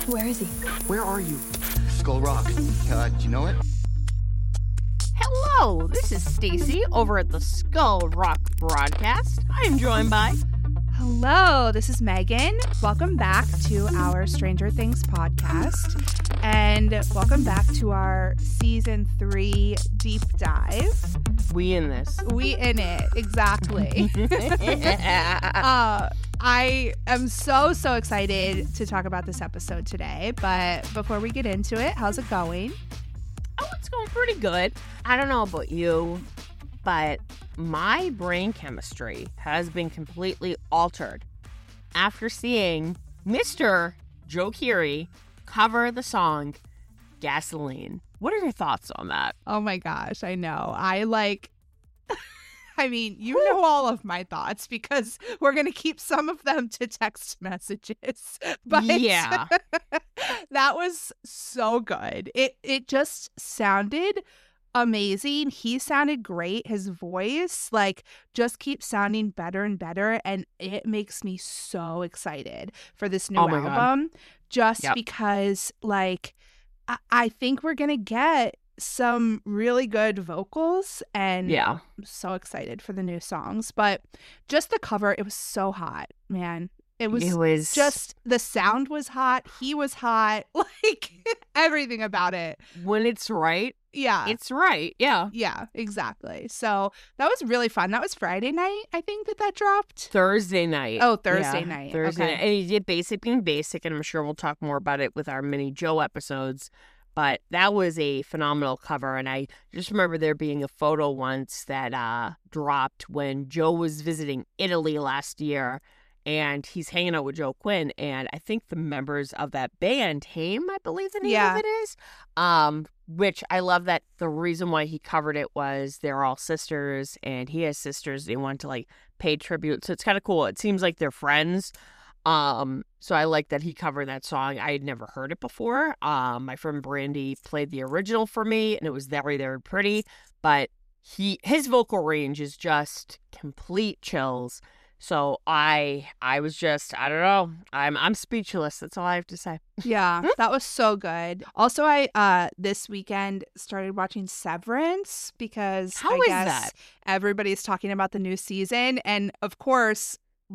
Where is he? Where are you? Skull Rock. Do you know it? Hello, this is Stacy over at the Skull Rock broadcast. I am joined by... Hello, this is Megan. Welcome back to our Stranger Things podcast. And welcome back to our season 3 deep dive. We in this. We in it, exactly. I am so excited to talk about this episode today. But before we get into it, how's it going? Oh, it's going pretty good. I don't know about you, but my brain chemistry has been completely altered after seeing Mr. Joe Keery cover the song Gasoline. What are your thoughts on that? Oh my gosh, I know. I mean, you know all of my thoughts because we're going to keep some of them to text messages. But yeah, that was so good. It just sounded amazing. He sounded great. His voice just keeps sounding better and better, and it makes me so excited for this new album. God. Just because I think we're gonna get some really good vocals, and I'm so excited for the new songs. But just the cover, it was so hot, man. It was just, the sound was hot, he was hot, everything about it. When it's right, it's right. Yeah, exactly. So that was really fun. That was Friday night, I think that dropped. Thursday night. Oh, Thursday night. Thursday okay. night. And he did Basic Being Basic, and I'm sure we'll talk more about it with our mini Joe episodes. But that was a phenomenal cover, and I just remember there being a photo once that dropped when Joe was visiting Italy last year, and he's hanging out with Joe Quinn, and I think the members of that band, Haim, I believe the name of it is, which I love that the reason why he covered it was they're all sisters, and he has sisters. They want to pay tribute, so it's kind of cool. It seems like they're friends. So I like that he covered that song. I had never heard it before. My friend Brandy played the original for me, and it was very, very pretty. But his vocal range is just complete chills. So I was just, I don't know. I'm speechless. That's all I have to say. Yeah, that was so good. Also, I this weekend started watching Severance because I guess that? Everybody's talking about the new season, and of course,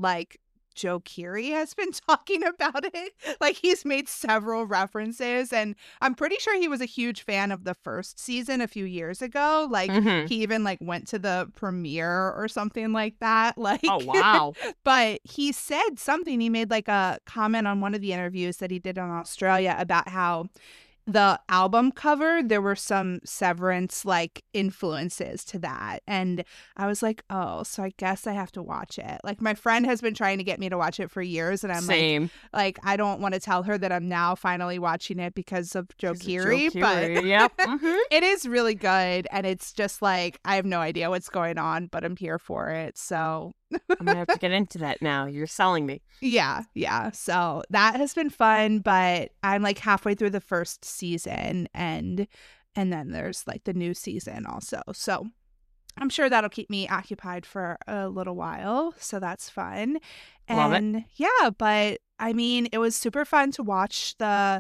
Joe Keery has been talking about it. He's made several references, and I'm pretty sure he was a huge fan of the first season a few years ago. He even went to the premiere or something like that. Oh, wow. But he said something. He made a comment on one of the interviews that he did in Australia about how the album cover, there were some Severance influences to that. And I was oh, so I guess I have to watch it. My friend has been trying to get me to watch it for years, and I'm Same. I don't want to tell her that I'm now finally watching it because of Joe Keery, but yep. It is really good, and it's just I have no idea what's going on, but I'm here for it. So I'm gonna have to get into that now. You're selling me. Yeah. So that has been fun, but I'm halfway through the first season, and then there's the new season also. So I'm sure that'll keep me occupied for a little while. So that's fun. Love And it. Yeah, but I mean, it was super fun to watch the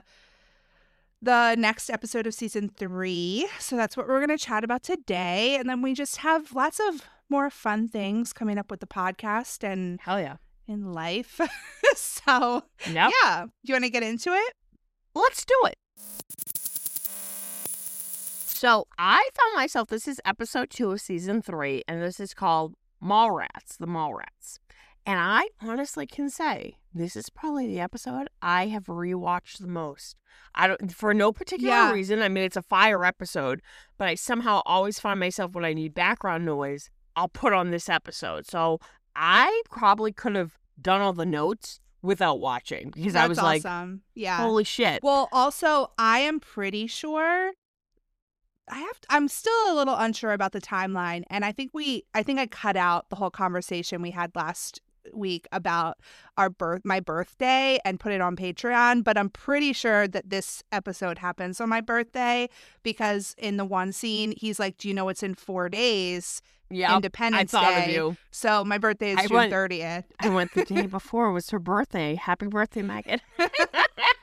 next episode of season 3. So that's what we're going to chat about today. And then we just have lots of more fun things coming up with the podcast and hell yeah, in life. So yep. Yeah, do you want to get into it? Let's do it. So I found myself, this is episode 2 of season 3, and this is called Mallrats, the Mallrats. And I honestly can say this is probably the episode I have rewatched the most. I don't, for no particular reason. I mean, it's a fire episode, but I somehow always find myself when I need background noise, I'll put on this episode. So I probably could have done all the notes without watching because That's I was awesome. Yeah. holy shit. Well, also, I am pretty sure I'm still a little unsure about the timeline, and I think I cut out the whole conversation we had last week about my birthday and put it on Patreon, but I'm pretty sure that this episode happens on my birthday because in the one scene he's like, do you know what's in 4 days? Yeah, Independence Day. I thought of you. So my birthday is June 30th. I went the day before. It was her birthday. Happy birthday, Megan. Yeah,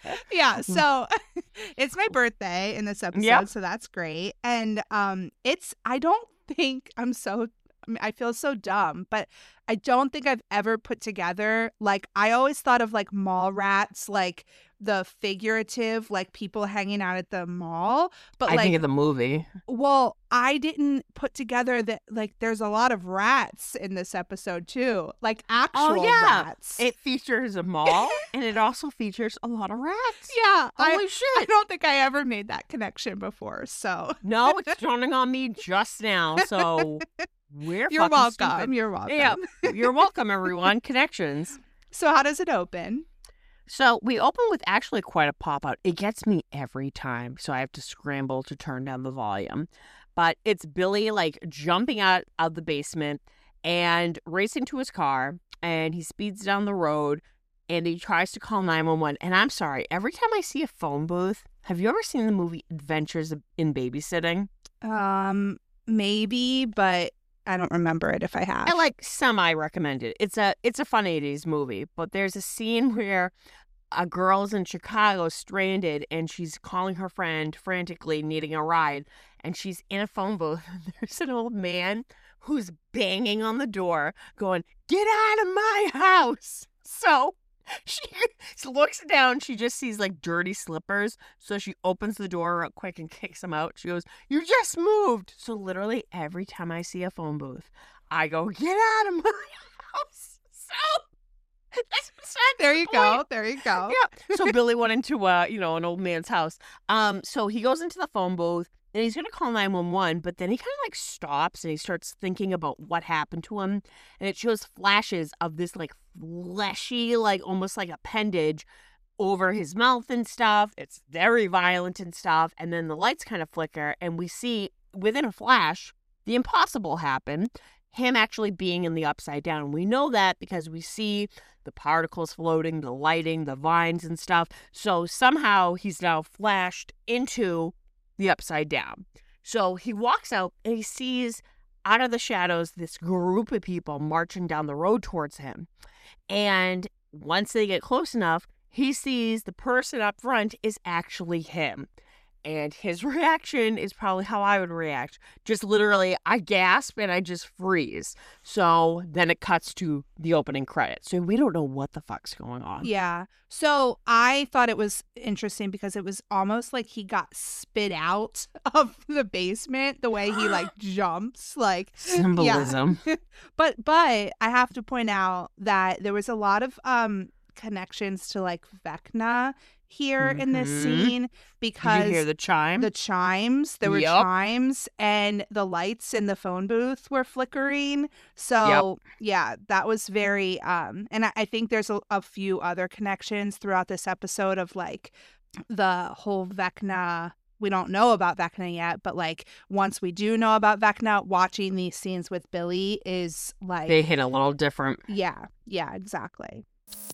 Yeah, so it's my birthday in this episode, so that's great. And I don't think I feel so dumb, but I don't think I've ever put together, like, I always thought of like mall rats, like the figurative, like people hanging out at the mall. But I think of the movie. Well, I didn't put together that like there's a lot of rats in this episode too, like actual rats. It features a mall and it also features a lot of rats. Yeah, holy shit! I don't think I ever made that connection before. So no, it's dawning on me just now. So you're welcome. Stupid. You're welcome. Yeah, you're welcome, everyone. Connections. So how does it open? So we open with actually quite a pop-out. It gets me every time, so I have to scramble to turn down the volume. But it's Billy, like, jumping out of the basement and racing to his car, and he speeds down the road, and he tries to call 911. And I'm sorry, every time I see a phone booth, have you ever seen the movie Adventures in Babysitting? Maybe, but I don't remember it if I have. I like semi-recommend it. It's a fun 80s movie, but there's a scene where a girl's in Chicago stranded and she's calling her friend frantically needing a ride, and she's in a phone booth and there's an old man who's banging on the door going, "Get out of my house." So she looks down, she just sees like dirty slippers, so she opens the door real quick and kicks him out. She goes, "You just moved." So literally every time I see a phone booth, I go, "Get out of my house." So that's there you go. There you go. Yeah. So Billy went into an old man's house. So he goes into the phone booth and he's gonna call 911, but then he kind of like stops and he starts thinking about what happened to him, and it shows flashes of this like fleshy, like almost like appendage over his mouth and stuff. It's very violent and stuff, and then the lights kind of flicker and we see within a flash the impossible happen, him actually being in the upside down. We know that because we see the particles floating, the lighting, the vines and stuff. So somehow he's now flashed into the upside down. So he walks out and he sees out of the shadows this group of people marching down the road towards him. And once they get close enough, he sees the person up front is actually him. And his reaction is probably how I would react. Just literally, I gasp and I just freeze. So then it cuts to the opening credits. So we don't know what the fuck's going on. Yeah. So I thought it was interesting because it was almost like he got spit out of the basement, the way he like jumps, like symbolism. Yeah. But I have to point out that there was a lot of connections to like Vecna here in this scene, because did you hear the chime? The chimes. There were chimes, and the lights in the phone booth were flickering. So yeah, that was very and I think there's a few other connections throughout this episode of like the whole Vecna. We don't know about Vecna yet, but like once we do know about Vecna, watching these scenes with Billy is like they hit a little different. Yeah, exactly.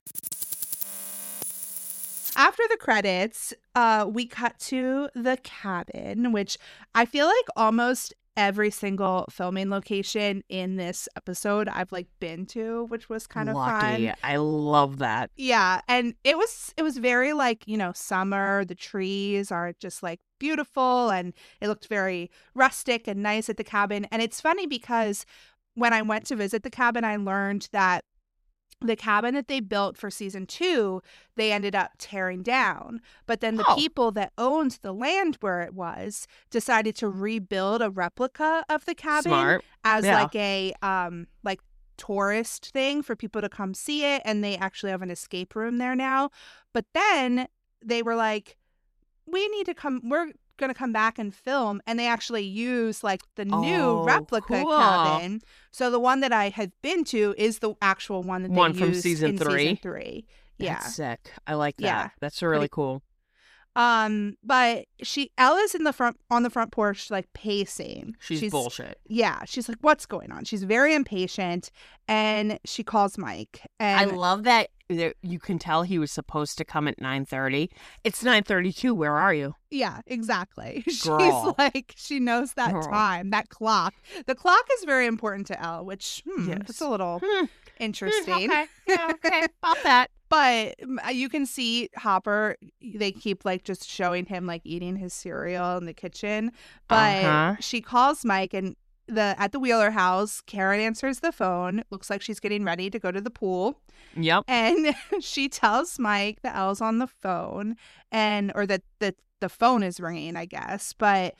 After the credits, we cut to the cabin, which I feel like almost every single filming location in this episode I've like been to, which was kind of fun. I love that. Yeah, and it was very like, summer. The trees are just like beautiful, and it looked very rustic and nice at the cabin. And it's funny because when I went to visit the cabin, I learned that the cabin that they built for season 2, they ended up tearing down. But then the people that owned the land where it was decided to rebuild a replica of the cabin as like a like tourist thing for people to come see it. And they actually have an escape room there now. But then they were like, we're going to come back and film, and they actually use like the new replica cabin. So the one that I had been to is the actual one that they from used season in 3. Season 3. Yeah, that's sick. I like that. Yeah. That's really cool. But Ella's on the front porch, like pacing. She's bullshit. Yeah, she's like, what's going on? She's very impatient, and she calls Mike. And I love that you can tell he was supposed to come at 9:30. It's 9:32. Where are you? Yeah, exactly. Girl. She's like, she knows that time, that clock. The clock is very important to Elle, which it's a little interesting. Okay. Yeah, okay. About that. But you can see Hopper, they keep like just showing him like eating his cereal in the kitchen. But she calls Mike, and at the Wheeler house, Karen answers the phone. Looks like she's getting ready to go to the pool. Yep. And she tells Mike that Elle's on the phone, or that the phone is ringing, I guess. But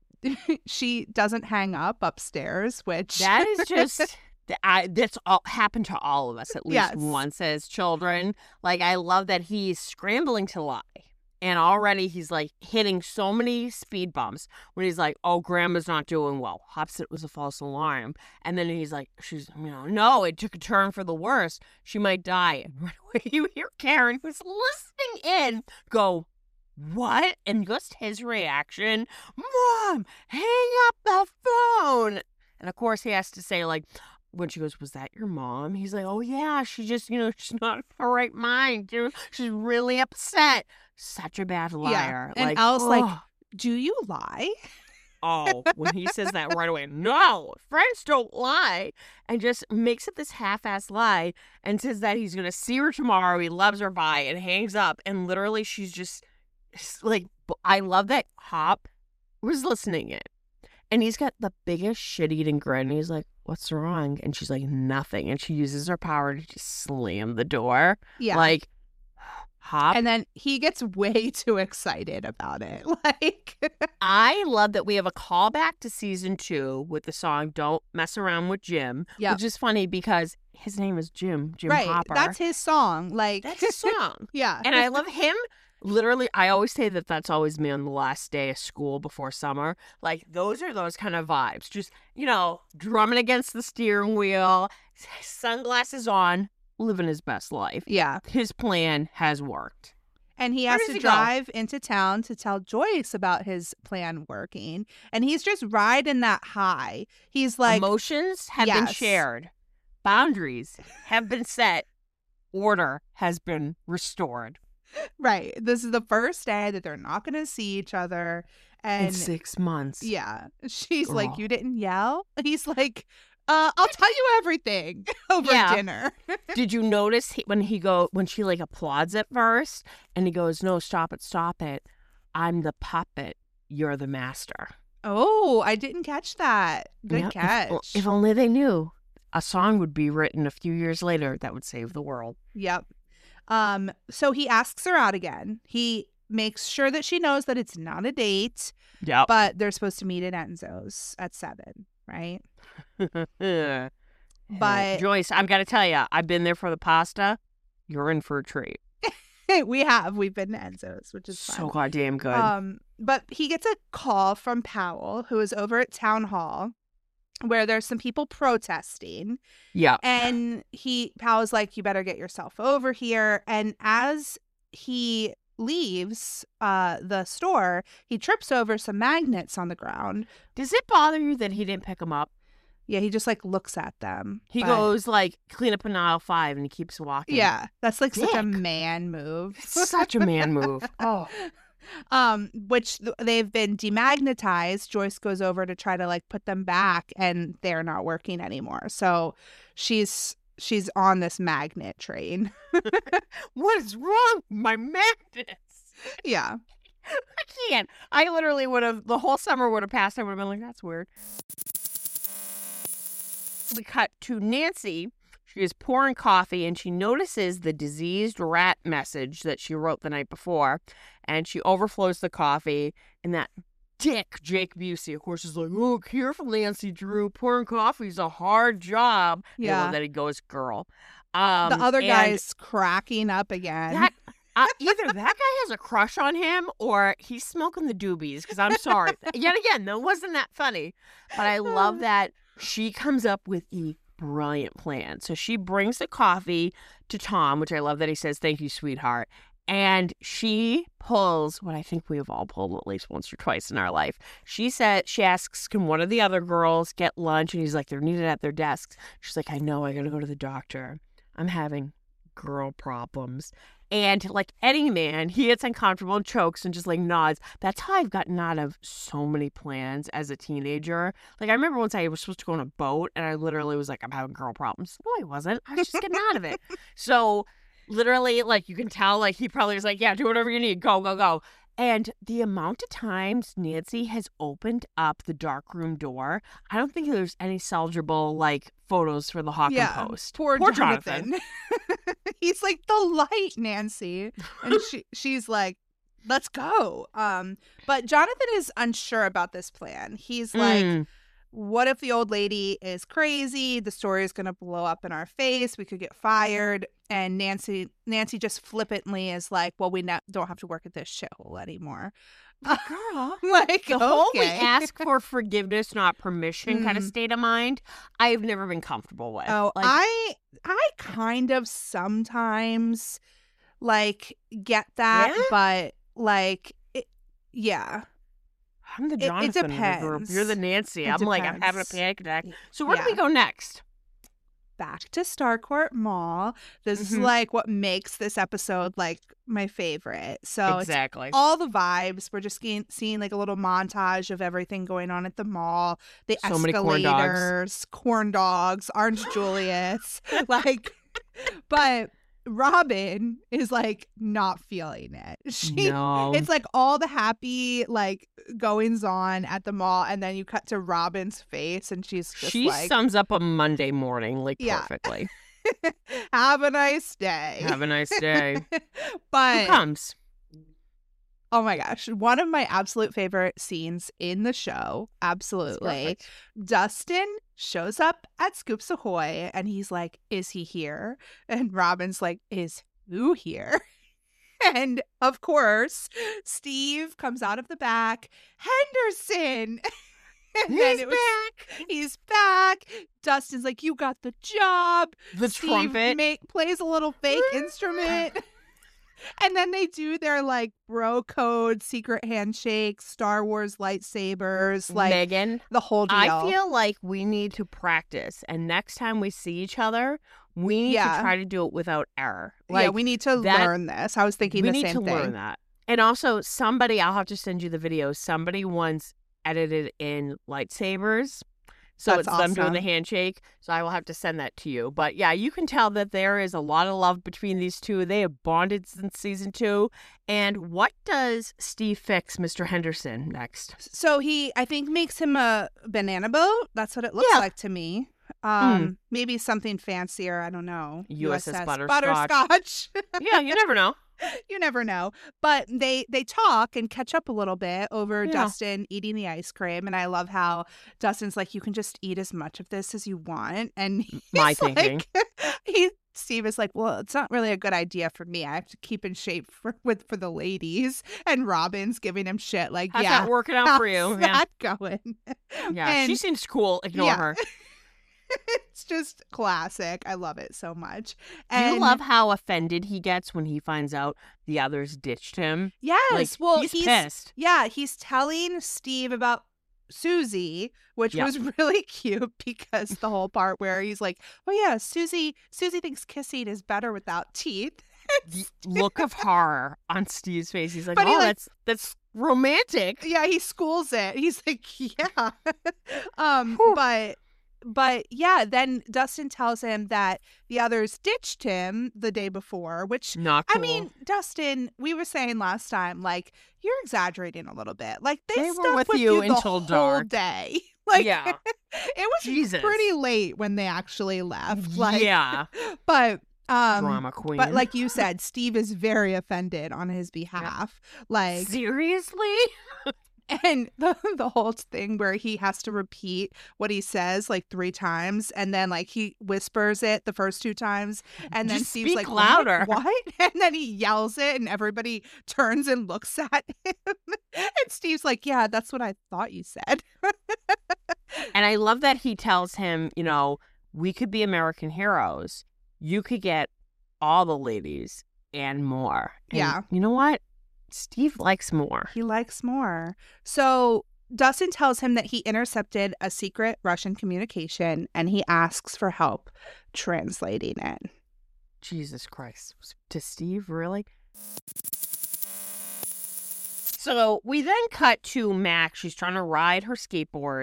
she doesn't hang up upstairs, which that is just that's all happened to all of us at least once as children. Like, I love that he's scrambling to lie, and already he's like hitting so many speed bumps when he's like, "Oh, Grandma's not doing well. Hop said it was a false alarm," and then he's like, "No, it took a turn for the worse. She might die." And right away you hear Karen, who's listening in, go, "What?" And just his reaction, "Mom, hang up the phone." And of course he has to say, like, when she goes, "Was that your mom?" He's like, "Oh yeah, she just, she's not in her right mind. She's really upset." Such a bad liar. Yeah. And Elle's like, "Do you lie?" Oh, when he says that right away, "No, friends don't lie," and just makes it this half-ass lie and says that he's going to see her tomorrow, he loves her, bye, and hangs up. And literally she's just like, I love that Hop was listening in. And he's got the biggest shit-eating grin. He's like, "What's wrong?" And she's like, "Nothing." And she uses her power to just slam the door. Yeah. Like, Hop. And then he gets way too excited about it. Like, I love that we have a callback to season 2 with the song "Don't Mess Around with Jim," which is funny because his name is Jim right. Hopper. That's his song. Like, that's his song. Yeah. And I love him. Literally, I always say that that's always me on the last day of school before summer. Like, those are those kind of vibes. Just, drumming against the steering wheel, sunglasses on, living his best life. Yeah. His plan has worked. And he has to drive into town to tell Joyce about his plan working. And he's just riding that high. He's like, emotions have been shared. Boundaries have been set. Order has been restored. Right. This is the first day that they're not going to see each other. And in 6 months. Yeah. She's like, "You didn't yell?" He's like, I'll tell you everything over dinner." Did you notice when she like applauds at first and he goes, "No, stop it. I'm the puppet. You're the master." Oh, I didn't catch that. Good catch. If only they knew. A song would be written a few years later that would save the world. Yep. So he asks her out again. He makes sure that she knows that it's not a date. Yep. But they're supposed to meet at Enzo's at 7, right? But Joyce, I've got to tell you, I've been there for the pasta. You're in for a treat. We've been to Enzo's, which is fun. So goddamn good. But he gets a call from Powell, who is over at town hall, where there's some people protesting. Yeah. And Powell's like, "You better get yourself over here." And as he leaves the store, he trips over some magnets on the ground. Does it bother you that he didn't pick them up? Yeah, he just like looks at them. He goes like, "Clean up in aisle 5," and he keeps walking. Yeah, that's like such a man move. It's such a man move. Oh. Which they've been demagnetized. Joyce goes over to try to like put them back, and they're not working anymore. So she's on this magnet train. What is wrong with my magnets? Yeah. I can't. I literally would have, the whole summer would have passed. I would have been like, "That's weird." We cut to Nancy. She is pouring coffee and she notices the diseased rat message that she wrote the night before. And she overflows the coffee. And that dick, Jake Busey, of course, is like, "Oh, careful, Nancy Drew. Pouring coffee is a hard job." Yeah. And then he goes, "Girl." The other guy's cracking up again. Either that guy has a crush on him or he's smoking the doobies, because I'm sorry. Yet again, that wasn't that funny. But I love that she comes up with a brilliant plan. So she brings the coffee to Tom, which I love that he says, "Thank you, sweetheart." And she pulls what I think we have all pulled at least once or twice in our life. She asks, "Can one of the other girls get lunch?" And he's like, "They're needed at their desks." She's like, "I know, I got to go to the doctor. I'm having girl problems." And like any man, he gets uncomfortable and chokes and just like nods. That's how I've gotten out of so many plans as a teenager. Like, I remember once I was supposed to go on a boat and I literally was like, "I'm having girl problems." No, I wasn't. I was just getting out of it. So Literally, like, you can tell, like, he probably was like, yeah, do whatever you need. Go, go, go. And the amount of times Nancy has opened up the darkroom door, I don't think there's any salvageable, like, photos for the Hawken Post. Poor Jonathan. He's like, the light, Nancy. And she's like, let's go. But Jonathan is unsure about this plan. He's like, what if the old lady is crazy? The story is going to blow up in our face. We could get fired. And Nancy just flippantly is like, well, we don't have to work at this shithole anymore. Girl, like, the whole we ask for forgiveness, not permission kind of state of mind, I've never been comfortable with. Oh, like, I kind of sometimes, like, get that, but, like, yeah. I'm the Jonathan it in the group. You're the Nancy. I'm like, I'm having a panic attack. So where do we go next? Back to Starcourt Mall. This is like what makes this episode like my favorite. So exactly, it's all the vibes. We're just seeing like a little montage of everything going on at the mall. The so escalators, corn dogs, Orange Julius, like, but Robin is like not feeling it. It's like all the happy like goings on at the mall, and then you cut to Robin's face, and she like, sums up a Monday morning like perfectly. Have a nice day. Have a nice day. But who comes? Oh my gosh, one of my absolute favorite scenes in the show. Absolutely. Dustin shows up at Scoops Ahoy and he's like, is he here? And Robin's like, is who here? And of course, Steve comes out of the back. Henderson! And he's back. Dustin's like, you got the job. The Steve trumpet plays a little fake instrument. And then they do their like bro code, secret handshake, Star Wars lightsabers, like Megan, the whole deal. I feel like we need to practice, and next time we see each other, we need to try to do it without error. Like, we need to learn this. I was thinking the same thing. We need to learn that. And also, I'll have to send you the video. Somebody once edited in lightsabers. So That's it's awesome. them doing the handshake. So I will have to send that to you. But yeah, you can tell that there is a lot of love between these two. They have bonded since season 2. And what does Steve fix Mr. Henderson next? So he, I think, makes him a banana boat. That's what it looks like to me. Maybe something fancier. I don't know. USS Butterscotch. Yeah, you never know. You never know. But they talk and catch up a little bit over Dustin eating the ice cream. And I love how Dustin's like, you can just eat as much of this as you want. And my thinking. Steve is like, well, it's not really a good idea for me. I have to keep in shape for the ladies. And Robin's giving him shit like, how's that working out for you? How's that going? Yeah, and she seems cool. Ignore her. It's just classic. I love it so much. Do you love how offended he gets when he finds out the others ditched him? Yes. Like, well, he's pissed. Yeah, he's telling Steve about Susie, which was really cute because the whole part where he's like, oh yeah, Susie thinks kissing is better without teeth. Look of horror on Steve's face. He's like, that's romantic. Yeah, he schools it. He's like, yeah. But yeah, then Dustin tells him that the others ditched him the day before, which, not cool. I mean, Dustin, we were saying last time, like, you're exaggerating a little bit. Like, they were with you until the dark. whole day. Like, yeah. It was pretty late when they actually left. Like, yeah. But drama queen. But like you said, Steve is very offended on his behalf. Yeah. Like, seriously? And the whole thing where he has to repeat what he says like 3 times, and then like he whispers it the first 2 times, and then just Steve's speak like, louder. What? And then he yells it, and everybody turns and looks at him. And Steve's like, yeah, that's what I thought you said. And I love that he tells him, you know, we could be American heroes. You could get all the ladies and more. And yeah. You know what? Steve likes more. He likes more. So Dustin tells him that he intercepted a secret Russian communication, and he asks for help translating it. Jesus Christ. To Steve, really? So we then cut to Max. She's trying to ride her skateboard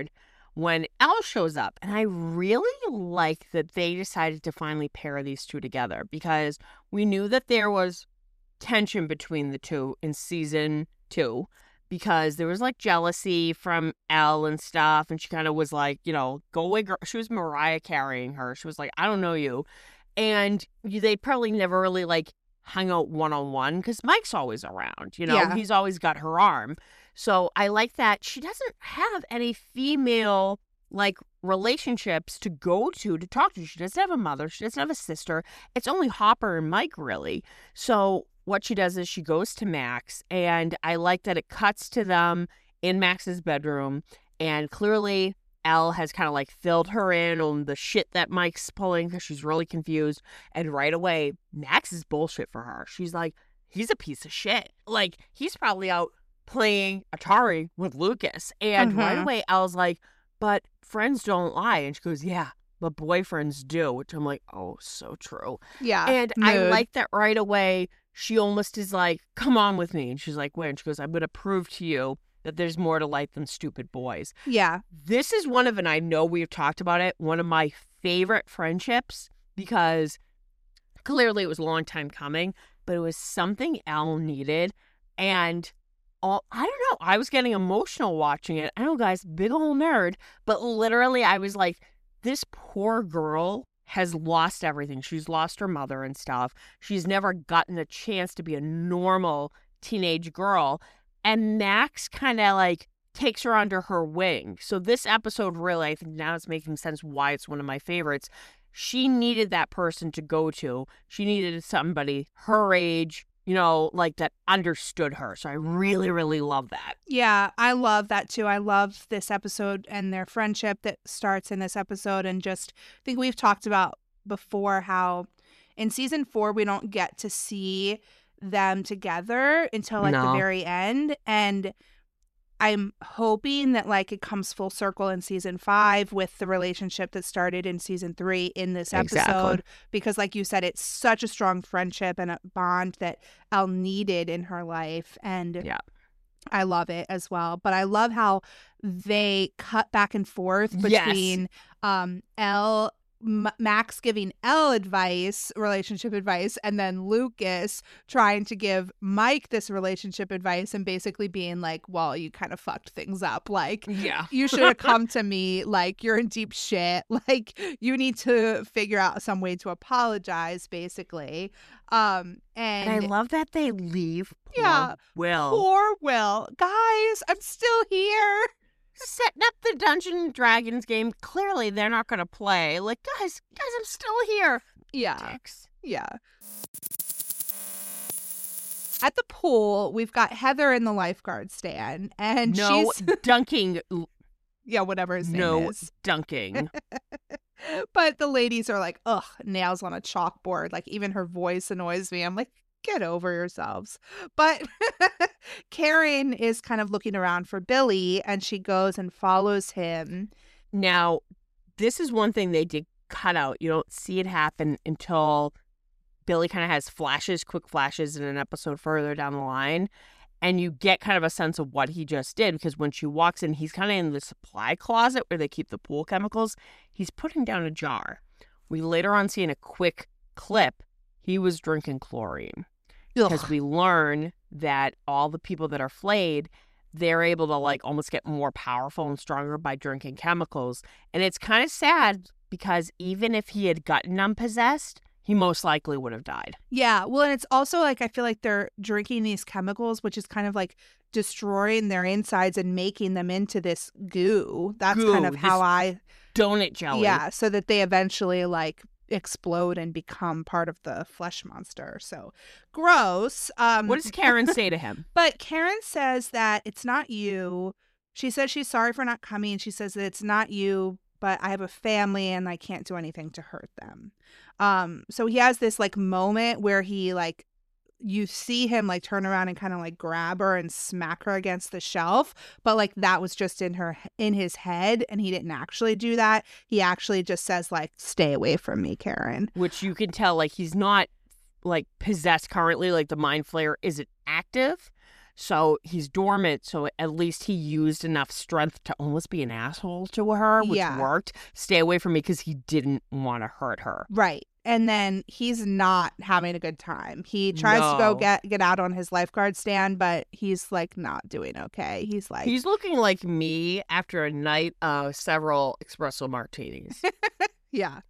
when Elle shows up. And I really like that they decided to finally pair these two together, because we knew that there was tension between the two in season 2, because there was like jealousy from Elle and stuff. And she kind of was like, go away, girl. She was Mariah carrying her. She was like, I don't know you. And they probably never really like hung out one-on-one, because Mike's always around, Yeah. He's always got her arm. So I like that she doesn't have any female like relationships to go to talk to. She doesn't have a mother. She doesn't have a sister. It's only Hopper and Mike, really. So what she does is she goes to Max, and I like that it cuts to them in Max's bedroom, and clearly Elle has kind of like filled her in on the shit that Mike's pulling, because she's really confused. And right away, Max is bullshit for her. She's like, he's a piece of shit. Like, he's probably out playing Atari with Lucas. And right away, Elle's like, but friends don't lie. And she goes, yeah, but boyfriends do. Which I'm like, oh, so true. Yeah. And I like that right away. She almost is like, come on with me. And she's like, wait. And she goes, I'm going to prove to you that there's more to life than stupid boys. Yeah. This is one of, and I know we've talked about it, one of my favorite friendships, because clearly it was a long time coming, but it was something Elle needed. And I don't know, I was getting emotional watching it. I know, guys, big old nerd, but literally I was like, this poor girl has lost everything. She's lost her mother and stuff. She's never gotten a chance to be a normal teenage girl. And Max kind of like takes her under her wing. So this episode really, I think now it's making sense why it's one of my favorites. She needed that person to go to. She needed somebody her age, like that understood her. So I really, really love that. Yeah, I love that too. I love this episode and their friendship that starts in this episode. And just, I think we've talked about before how in season 4, we don't get to see them together until like the very end. And I'm hoping that like it comes full circle in season 5 with the relationship that started in season 3 in this episode. Exactly. Because like you said, it's such a strong friendship and a bond that Elle needed in her life. And yeah, I love it as well. But I love how they cut back and forth between Elle, Max giving Elle advice, relationship advice, and then Lucas trying to give Mike this relationship advice and basically being like, well, you kind of fucked things up. Like, yeah, you should have come to me. Like, you're in deep shit. Like, you need to figure out some way to apologize, basically. And I love that they leave Yeah. Will. Poor Will. Guys, I'm still here. Setting up the Dungeons and Dragons game. Clearly, they're not going to play. Like, guys, I'm still here. Yeah. Dicks. Yeah. At the pool, we've got Heather in the lifeguard stand, and No she's dunking. yeah, whatever his name No is. dunking. But the ladies are like, ugh, nails on a chalkboard. Like, even her voice annoys me. I'm like, get over yourselves. But Karen is kind of looking around for Billy, and she goes and follows him. Now, this is one thing they did cut out. You don't see it happen until Billy kind of has quick flashes in an episode further down the line. And you get kind of a sense of what he just did, because when she walks in, he's kind of in the supply closet where they keep the pool chemicals. He's putting down a jar. We later on see in a quick clip, he was drinking chlorine. Because we learn that all the people that are flayed, they're able to like almost get more powerful and stronger by drinking chemicals. And it's kind of sad because even if he had gotten unpossessed, he most likely would have died. Yeah. Well, and it's also like I feel like they're drinking these chemicals, which is kind of like destroying their insides and making them into this goo. That's kind of how I donut jelly. Yeah, so that they eventually like explode and become part of the flesh monster. So gross. What does Karen say to him? But Karen says that it's not you. She says she's sorry for not coming. She says that it's not you, but I have a family and I can't do anything to hurt them. So he has this like moment where he like, you see him like turn around and kind of like grab her and smack her against the shelf, but like that was just in his head, and he didn't actually do that. He actually just says like, stay away from me, Karen. Which you can tell like he's not like possessed currently, like the mind flayer isn't active. So he's dormant. So at least he used enough strength to almost be an asshole to her, which worked. Stay away from me because he didn't want to hurt her. Right. And then he's not having a good time. He tries to go get out on his lifeguard stand, but he's like not doing okay. He's looking like me after a night of several espresso martinis. Yeah.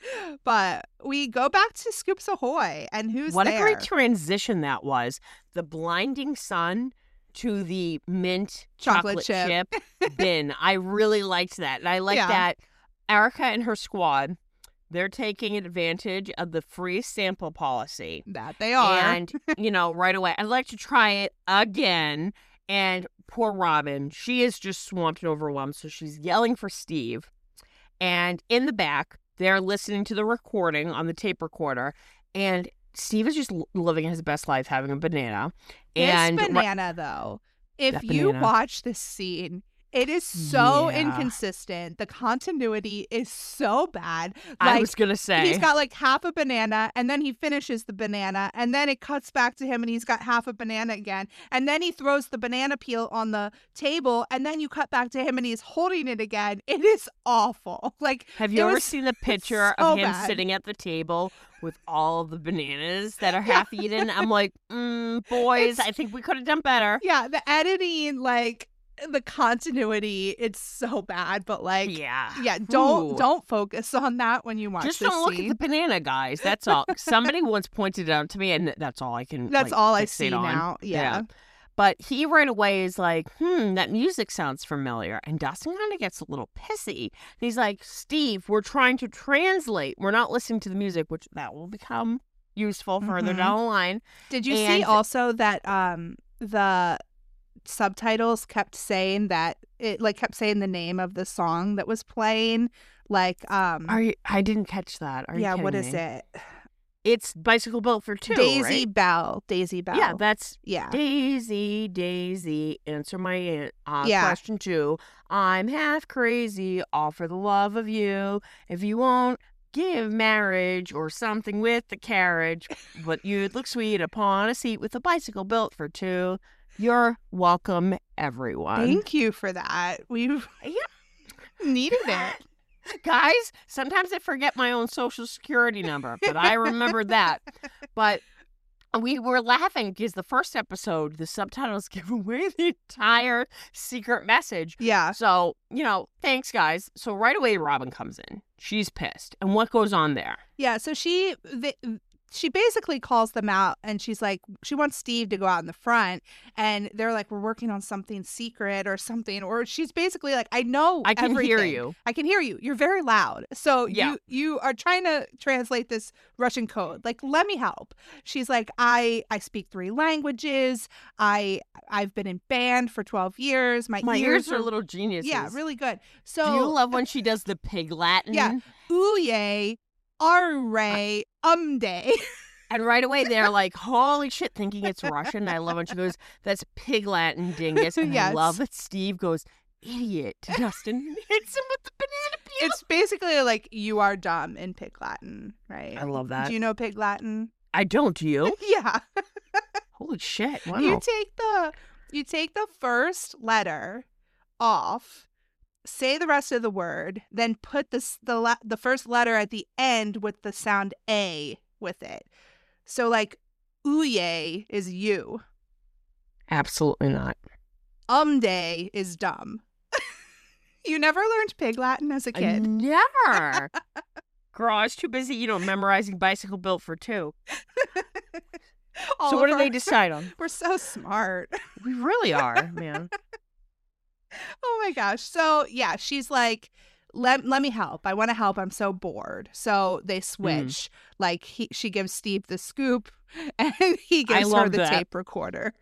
But we go back to Scoops Ahoy, and who's what there? What a great transition that was. The blinding sun to the mint chocolate chip bin. I really liked that. And I like that Erica and her squad, they're taking advantage of the free sample policy. That they are. And, right away, I'd like to try it again. And poor Robin, she is just swamped and overwhelmed. So she's yelling for Steve. And in the back, they're listening to the recording on the tape recorder. And Steve is just living his best life, having a banana. This banana, though, if you watch this scene, it is so inconsistent. The continuity is so bad. I was going to say. He's got like half a banana, and then he finishes the banana, and then it cuts back to him, and he's got half a banana again. And then he throws the banana peel on the table, and then you cut back to him, and he's holding it again. It is awful. Like, have you ever seen the picture of him sitting at the table with all the bananas that are half eaten? I'm like, boys, I think we could have done better. Yeah, the editing, like, the continuity, it's so bad, but like don't focus on that when you watch just this don't look scene. at the banana, guys. That's all. Somebody once pointed it out to me, and that's all I can all I see now. Yeah. But he right away is like, that music sounds familiar. And Dustin kind of gets a little pissy. And he's like, Steve, we're trying to translate. We're not listening to the music, which that will become useful further down the line. Did you see also that the subtitles kept saying that it kept saying the name of the song that was playing, I didn't catch that. Are you kidding what me? is it? It's Bicycle Built for Two, Daisy right? Bell. Yeah, that's Daisy, answer my question 2. I'm half crazy, all for the love of you. If you won't give marriage or something with the carriage, but you'd look sweet upon a seat with a bicycle built for 2. You're welcome, everyone. Thank you for that. We've needed it. Guys, sometimes I forget my own social security number, but I remember that. But we were laughing because the first episode, the subtitles give away the entire secret message. Yeah. So, thanks, guys. So right away, Robin comes in. She's pissed. And what goes on there? Yeah, so she basically calls them out, and she's like, she wants Steve to go out in the front, and they're like, we're working on something secret or something, or she's basically like, I know I can everything. hear you. I can hear you. You're very loud. So you are trying to translate this Russian code. Like, let me help. She's like, I speak 3 languages. I've been in band for 12 years. My ears are little geniuses. Yeah, really good. So do you love when she does the pig Latin? Yeah. Ooh-yay. Array, day. And right away, they're like, holy shit, thinking it's Russian. I love when she goes, that's pig Latin dingus. And I love that Steve goes, idiot, to Dustin, and hits him with the banana peel. It's basically like, you are dumb in pig Latin, right? I love that. Do you know pig Latin? I don't, do you? Yeah. Holy shit, wow. You take the first letter off, say the rest of the word, then put the first letter at the end with the sound A with it. So like, ooh-yay is you. Absolutely not. Day is dumb. You never learned pig Latin as a kid? Never. Girl, I was too busy, memorizing Bicycle Built for 2. So what do they decide on? We're so smart. We really are, man. Oh my gosh. So yeah, she's like, let me help. I want to help. I'm so bored. So they switch. Like she gives Steve the scoop, and he gives her the tape recorder.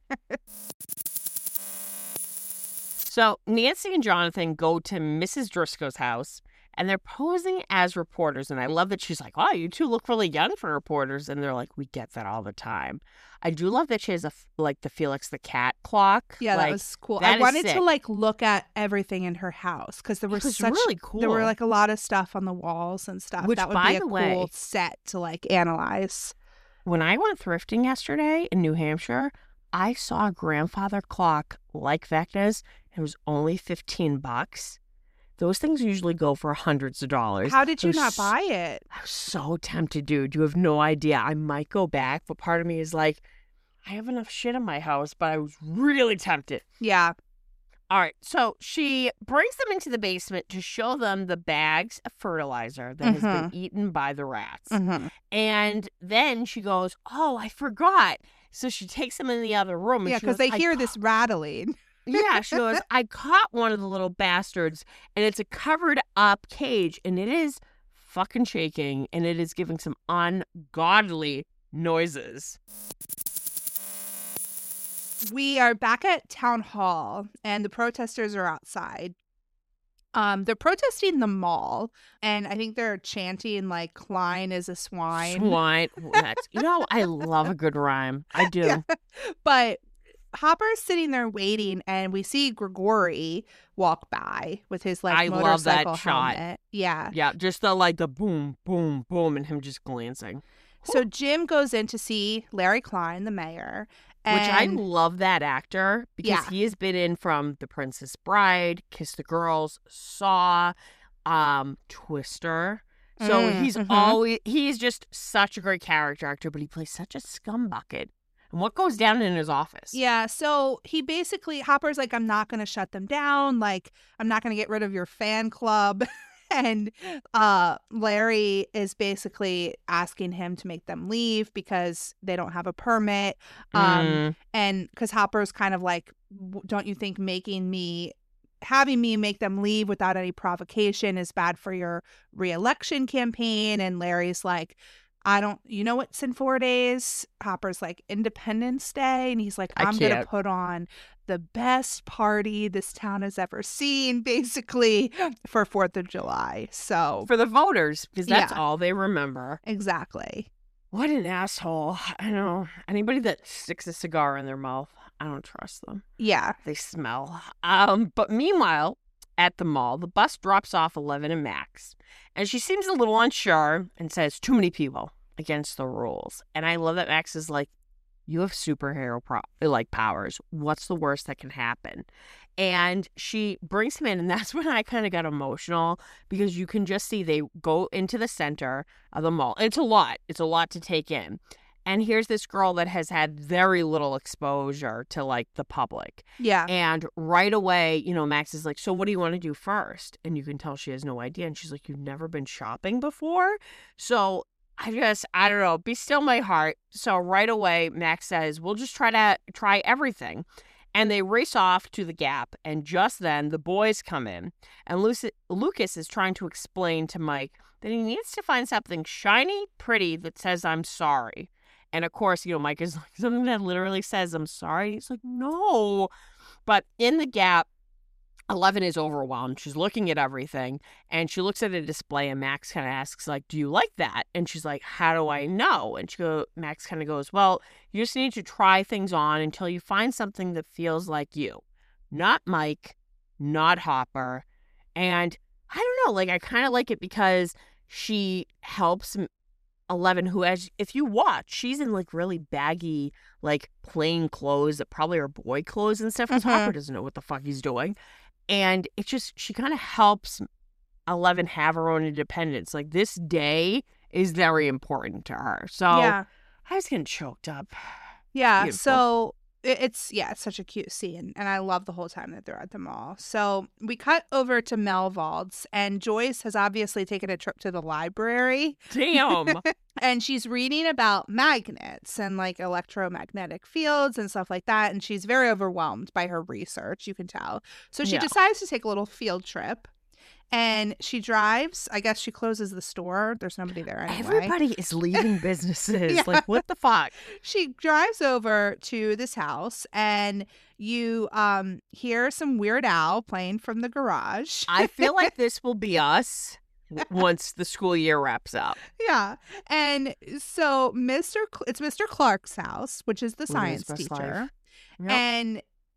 So Nancy and Jonathan go to Mrs. Driscoll's house, and they're posing as reporters. And I love that she's like, wow, you two look really young for reporters. And they're like, we get that all the time. I do love that she has the Felix the Cat clock. Yeah, that was cool. I wanted to look at everything in her house because there was really cool. There were a lot of stuff on the walls and stuff. Which, that would be a cool set to analyze. When I went thrifting yesterday in New Hampshire, I saw a grandfather clock like Vecna's. It was only $15. Those things usually go for hundreds of dollars. How did you not buy it? I was so tempted, dude. You have no idea. I might go back, but part of me is like, I have enough shit in my house, but I was really tempted. Yeah. All right, so she brings them into the basement to show them the bags of fertilizer that has been eaten by the rats. And then she goes, oh, I forgot. So she takes them in the other room. Yeah, because they hear this rattling. Yeah, she goes, I caught one of the little bastards, and it's a covered up cage, and it is fucking shaking, and it is giving some ungodly noises. We are back at town hall, and the protesters are outside. They're protesting the mall, and I think they're chanting like "Klein is a swine." Swine. That's, I love a good rhyme. I do. Yeah. But Hopper's sitting there waiting, and we see Grigori walk by with his I motorcycle love that helmet. shot. Yeah. Yeah, just the boom, boom, boom, and him just glancing. So Jim goes in to see Larry Klein, the mayor. Which I And love that actor because he has been in from The Princess Bride, Kiss the Girls, Saw, Twister. So he's just such a great character actor, but he plays such a scumbucket. And what goes down in his office? Yeah, so he basically, Hopper's like, I'm not going to shut them down. Like, I'm not going to get rid of your fan club. And Larry is basically asking him to make them leave because they don't have a permit. And because Hopper's kind of like, don't you think having me make them leave without any provocation is bad for your re-election campaign? And Larry's like, you know what's in 4 days? Hopper's like, Independence Day. And he's like, I'm going to put on the best party this town has ever seen, basically, for 4th of July. So for the voters, because that's all they remember. Exactly. What an asshole. I know. Anybody that sticks a cigar in their mouth, I don't trust them. Yeah. They smell. But meanwhile, at the mall, the bus drops off 11 and Max. And she seems a little unsure and says, too many people against the rules. And I love that Max is like, you have superhero powers. What's the worst that can happen? And she brings him in, and that's when I kind of got emotional because you can just see they go into the center of the mall. It's a lot. It's a lot to take in. And here's this girl that has had very little exposure to, like, the public. Yeah. And right away, Max is like, so what do you want to do first? And you can tell she has no idea. And she's like, you've never been shopping before? So I don't know, be still my heart. So right away, Max says, we'll just try everything. And they race off to the Gap. And just then, the boys come in. And Lucas is trying to explain to Mike that he needs to find something shiny, pretty that says, I'm sorry. And of course, Mike is like, something that literally says, I'm sorry. He's like, no. But in the Gap, 11 is overwhelmed. She's looking at everything. And she looks at a display, and Max kind of asks, like, do you like that? And she's like, how do I know? And Max kind of goes, well, you just need to try things on until you find something that feels like you. Not Mike, not Hopper. And I don't know, like, I kind of like it because she helps 11, who, as if you watch, she's in like really baggy, like plain clothes that probably are boy clothes and stuff because Hopper doesn't know what the fuck he's doing. And it's just, she kind of helps 11 have her own independence. Like, this day is very important to her. So I was getting choked up. Yeah. Beautiful. So it's such a cute scene. And I love the whole time that they're at the mall. So we cut over to Melvald's, and Joyce has obviously taken a trip to the library. Damn. And she's reading about magnets and like electromagnetic fields and stuff like that. And she's very overwhelmed by her research, you can tell. So she decides to take a little field trip. And she drives. I guess she closes the store. There's nobody there anyway. Everybody is leaving businesses. Like, what the fuck? She drives over to this house, and you hear some Weird Al playing from the garage. I feel like this will be us once the school year wraps up. Yeah. And so it's Mr. Clark's house, which is the science Best teacher. life. Yep. And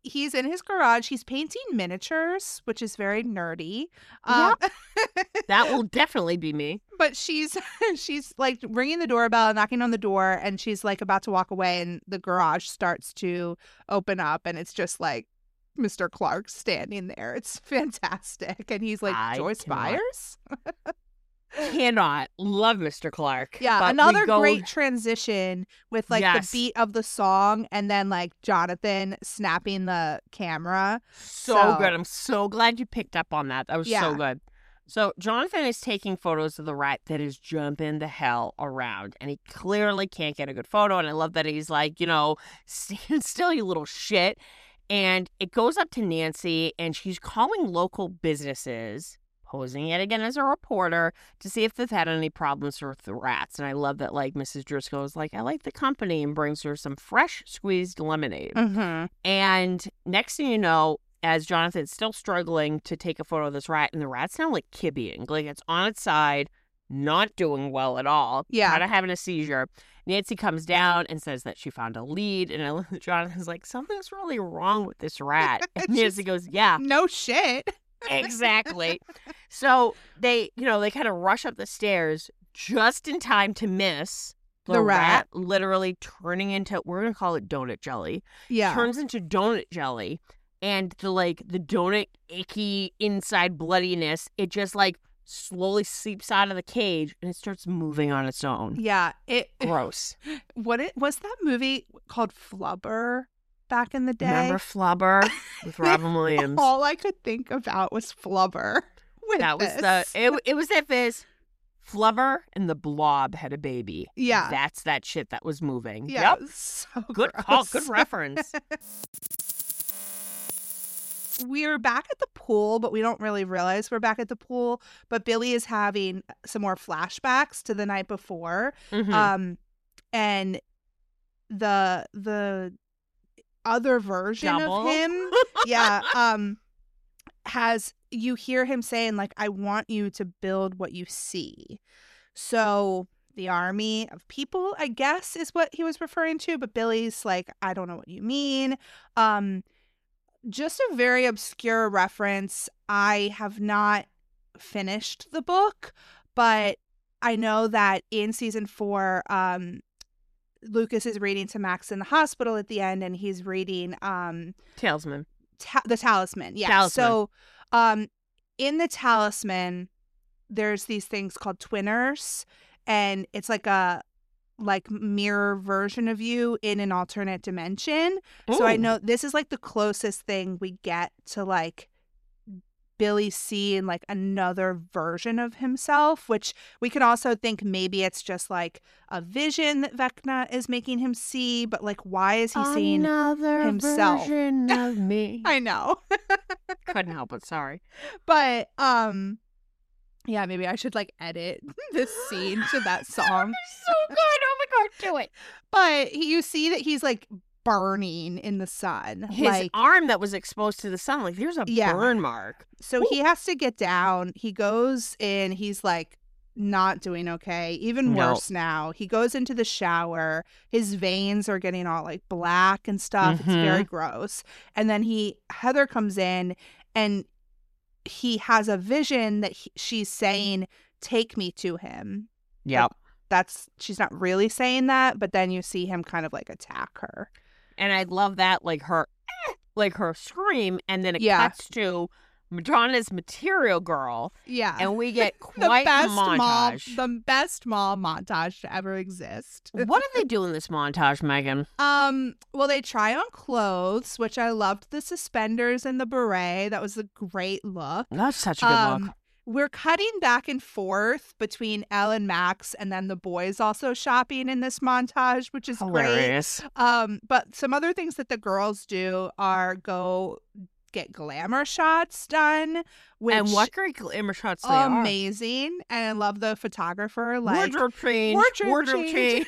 he's in his garage. He's painting miniatures, which is very nerdy. That will definitely be me. But she's like ringing the doorbell, knocking on the door, and she's like about to walk away, and the garage starts to open up, and it's just like Mr. Clark standing there. It's fantastic. And he's like, Joyce Byers? Cannot love Mr. Clark. Yeah, but another great transition with like the beat of the song and then like Jonathan snapping the camera. So good. I'm so glad you picked up on that. That was so good. So Jonathan is taking photos of the rat that is jumping the hell around, and he clearly can't get a good photo. And I love that he's like, stand still, you little shit. And it goes up to Nancy, and she's calling local businesses, posing yet again as a reporter, to see if they've had any problems with the rats. And I love that, like, Mrs. Driscoll is like, I like the company, and brings her some fresh squeezed lemonade. Mm-hmm. And next thing you know, as Jonathan's still struggling to take a photo of this rat, and the rat's now like kibbying, like it's on its side, not doing well at all, kind of having a seizure. Nancy comes down and says that she found a lead, and I love that Jonathan's like, something's really wrong with this rat. And Nancy goes, yeah. No shit. Exactly. So they kind of rush up the stairs just in time to miss the rat literally turning into, we're going to call it donut jelly. Yeah. Turns into donut jelly. And the donut icky inside bloodiness, it just like slowly seeps out of the cage and it starts moving on its own. Yeah. Gross. Was that movie called Flubber back in the day? Remember Flubber with Robin Williams? All I could think about was Flubber. It was if Flubber and the Blob had a baby. Yeah. That's that shit that was moving. Yeah. Yep. So good gross. call. Good reference. We're back at the pool, but we don't really realize we're back at the pool. But Billy is having some more flashbacks to the night before. Mm-hmm. And the other version of him, you hear him saying, like, I want you to build what you see. So the army of people, I guess, is what he was referring to. But Billy's like, I don't know what you mean. Just a very obscure reference. I have not finished the book, but I know that in season 4, Lucas is reading to Max in the hospital at the end, and he's reading Talisman. The Talisman. Yeah. Talisman. So in the Talisman, there's these things called twinners, and it's like a mirror version of you in an alternate dimension. Ooh. So I know this is like the closest thing we get to like Billy seeing like another version of himself, which we could also think maybe it's just like a vision that Vecna is making him see, but like why is he seeing another himself? Version of me. I know. Couldn't help it, sorry. But yeah, maybe I should like edit this scene to that song. So good. Oh my God, do it. But you see that he's like burning in the sun. His arm that was exposed to the sun, like there's a burn mark. So he has to get down. He goes in. He's like not doing okay. Even worse now. He goes into the shower. His veins are getting all like black and stuff. Mm-hmm. It's very gross. And then Heather comes in and he has a vision that she's saying, take me to him. Yep. She's not really saying that, but then you see him kind of like attack her. And I love that, like her scream, and then it cuts to Madonna's Material Girl. Yeah. And we get quite the montage. The best mall montage to ever exist. What do they do in this montage, Megan? Well, they try on clothes, which I loved the suspenders and the beret. That was a great look. That's such a good look. We're cutting back and forth between Elle and Max, and then the boys also shopping in this montage, which is hilarious. Great. But some other things that the girls do are go get glamour shots done. And what great glamour shots they are. Amazing. And I love the photographer. Like, wardrobe change.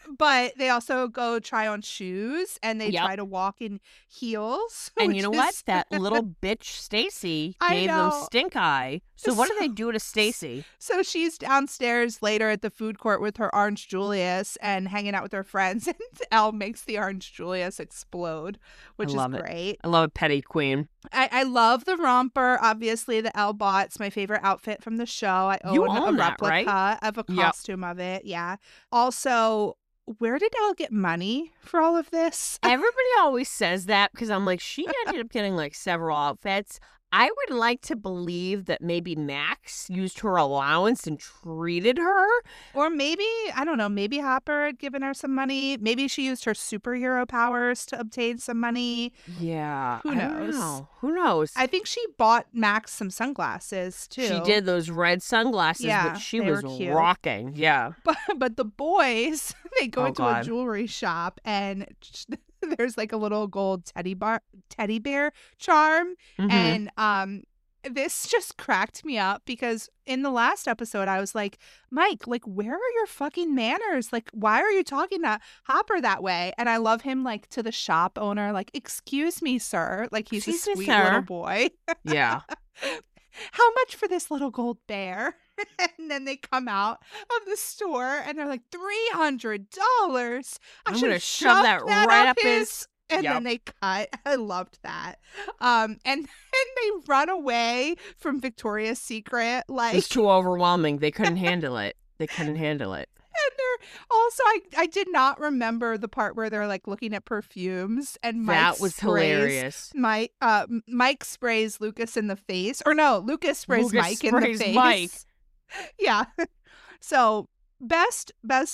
But they also go try on shoes, and they Yep. try to walk in heels. And which you know what? is- That little bitch Stacy I gave them know. stink eye. So what do they do to Stacy? So she's downstairs later at the food court with her Orange Julius and hanging out with her friends, and Elle makes the Orange Julius explode, which is love it. great. I love a petty queen. I love the romper. Obviously, the Elle bought. It's my favorite outfit from the show. I You own a own that, replica of a Yep. costume of it. Yeah. Also, where did Elle get money for all of this? Everybody always says that because I'm like, she ended up getting like several outfits. I would like to believe that maybe Max used her allowance and treated her. Or maybe, I don't know, maybe Hopper had given her some money. Maybe she used her superhero powers to obtain some money. Yeah. Who I don't knows? know. Who knows? I think she bought Max some sunglasses too. She did those red sunglasses, Yeah, which she they was were cute. rocking. Yeah. But the boys, they go Oh, into God. a jewelry shop and there's like a little gold teddy bear charm. Mhm. And this just cracked me up because in the last episode I was like, Mike, like, where are your fucking manners? Like, why are you talking to Hopper that way? And I love him like to the shop owner, like, excuse me, sir. Like he's Excuse a me, sweet sir. little boy. Yeah. How much for this little gold bear? And then they come out of the store and they're like, $300. I I'm should gonna have shove shoved that that right up up his- And Yep. then they cut. I loved that. And then they run away from Victoria's Secret. It Like, was too overwhelming. They couldn't handle it. They couldn't handle it. and they're also, I did not remember the part where they're like looking at perfumes and Mike That was sprays hilarious. Mike sprays Lucas in the face, or no, Lucas sprays Lucas Mike in sprays the face. Mike. Yeah. So best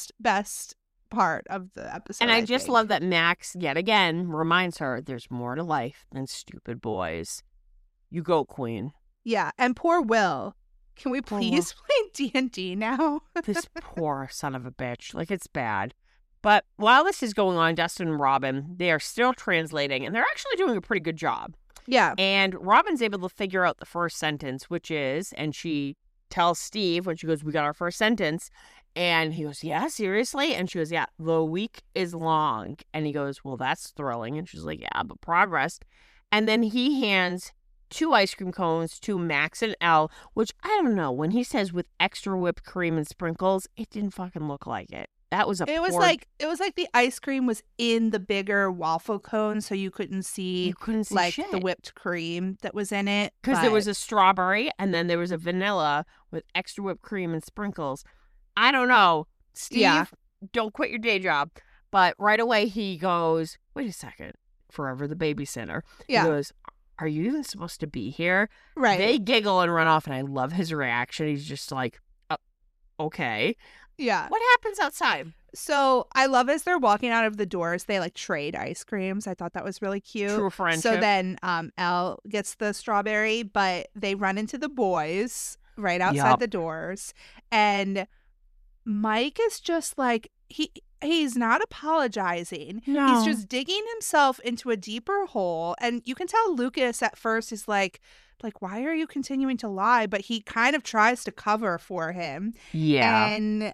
part of the episode. And I just think. love that Max, yet again, reminds her there's more to life than stupid boys. You go, queen. Yeah, and poor Will. Can we Poor please play D&D now? This poor son of a bitch. Like, it's bad. But while this is going on, Dustin and Robin, they are still translating, and they're actually doing a pretty good job. Yeah. And Robin's able to figure out the first sentence, which is, and she tells Steve when she goes, we got our first sentence. And he goes, yeah, seriously? And she goes, yeah, the week is long. And he goes, well, that's thrilling. And she's like, yeah, but progress. And then he hands 2 ice cream cones to Max and Elle, which I don't know. When he says with extra whipped cream and sprinkles, it didn't fucking look like it. That was a It was poor- like the ice cream was in the bigger waffle cone, so you couldn't see you couldn't see like shit. the whipped cream that was in it. Because there was but- a strawberry and then there was a vanilla with extra whipped cream and sprinkles. I don't know. Steve, Yeah. don't quit your day job. But right away he goes, wait a second. Forever the babysitter. Yeah. He goes, are you even supposed to be here? right. They giggle and run off, and I love his reaction. He's just like, okay. Yeah. What happens outside? So I love as they're walking out of the doors, they like trade ice creams. I thought that was really cute. True friendship. So then Elle gets the strawberry, but they run into the boys right outside Yup. the doors. And Mike is just like he's not apologizing. No. He's just digging himself into a deeper hole. And you can tell Lucas at first is like, why are you continuing to lie? But he kind of tries to cover for him. Yeah. And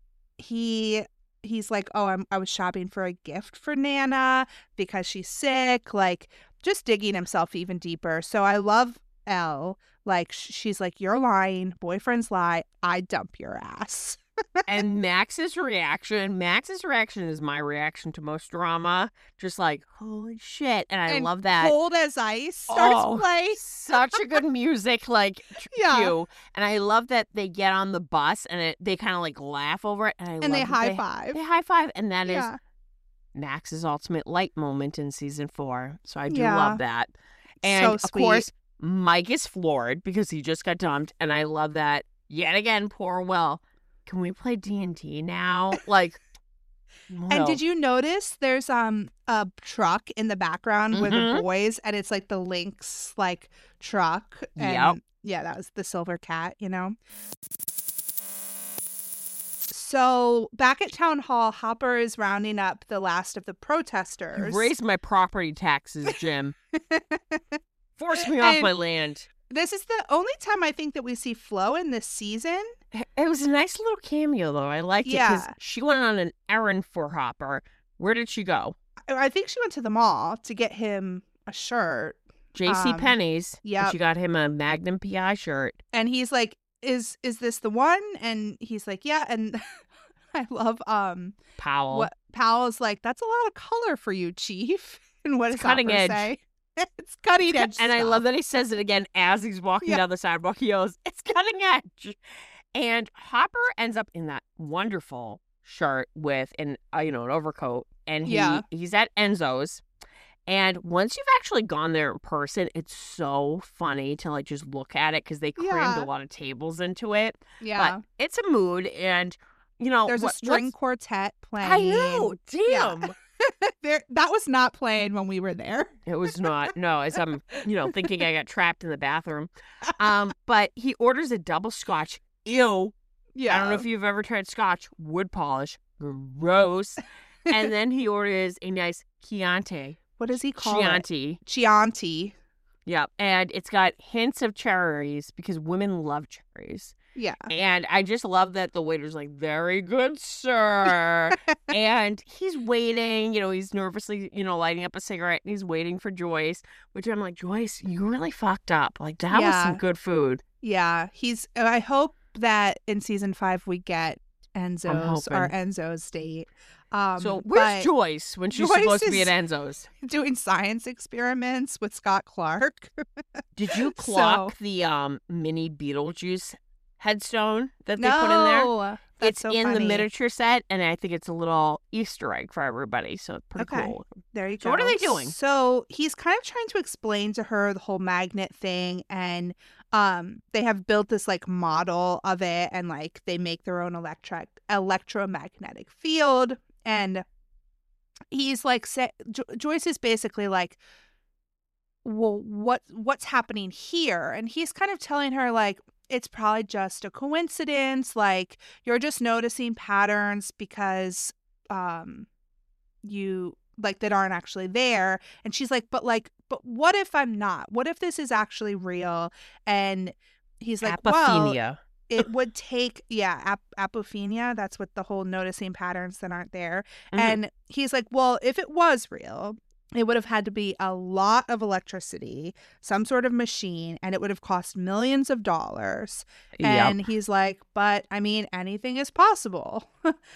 he's like, oh, I was shopping for a gift for Nana because she's sick, like just digging himself even deeper. So I love Elle. Like, she's like, you're lying. Boyfriends lie. I dump your ass. And Max's reaction is my reaction to most drama. Just like, holy shit. And I And love that. Cold as ice starts Oh, playing. Such a good music, like, Yeah. cue. And I love that they get on the bus and they kind of like laugh over it. And And they love that high five. They high five. And that is Yeah. Max's ultimate light moment in season 4. So I do Yeah. love that. And So of sweet. course, Mike is floored because he just got dumped. And I love that. Yet again, poor Will. Can we play D&D now? Like, And did you notice there's a truck in the background with the Mhm. boys, and it's like the Lynx like truck. And Yep. yeah, that was the silver cat, you know. So back at town hall, Hopper is rounding up the last of the protesters. Raise my property taxes, Jim. Force me off And- my land. This is the only time I think that we see Flo in this season. It was a nice little cameo, though. I liked it because Yeah. she went on an errand for Hopper. Where did she go? I think she went to the mall to get him a shirt. J.C. Penney's. Yep. She got him a Magnum PI shirt. And he's like, is this the one? And he's like, yeah. And I love Powell. what Powell's like, that's a lot of color for you, Chief. And what does cutting Hopper edge. say? It's cutting edge. And I stuff. love that he says it again as he's walking Yeah. down the sidewalk. He goes, it's cutting edge. And Hopper ends up in that wonderful shirt with an overcoat. And he's at Enzo's. And once you've actually gone there in person, it's so funny to like just look at it because they crammed a lot of tables into it. Yeah. But it's a mood, and there's a string quartet playing. I know, damn. Yeah. That was not playing when we were there. It was not. No, as I'm, thinking I got trapped in the bathroom. But he orders a double scotch. Ew. Yeah. I don't know if you've ever tried scotch. Wood polish. Gross. And then he orders a nice Chianti. What does he call Chianti. it? Chianti. Yeah. And it's got hints of cherries because women love cherries. Yeah. And I just love that the waiter's like, very good, sir. And he's waiting, he's nervously, lighting up a cigarette and he's waiting for Joyce, which I'm like, Joyce, you really fucked up. Like, that was some good food. Yeah. I hope that in season 5 we get our Enzo's date. So where's Joyce when she's supposed to be at Enzo's? Doing science experiments with Scott Clark. Did you clock the mini Beetlejuice headstone that they put in there? It's in funny. the miniature set, and I think it's a little Easter egg for everybody, so it's pretty cool. There you go. So what are they doing? So he's kind of trying to explain to her the whole magnet thing, and they have built this like model of it, and like they make their own electromagnetic field, and he's like, Joyce is basically like, well, what's happening here? And he's kind of telling her like, it's probably just a coincidence. Like, you're just noticing patterns because you like that aren't actually there. And she's like, but what if I'm not? What if this is actually real? And he's like, apophenia. Well, it would take, apophenia. That's what the whole noticing patterns that aren't there. Mm-hmm. And he's like, well, if it was real, it would have had to be a lot of electricity, some sort of machine, and it would have cost millions of dollars. And he's like, but I mean, anything is possible.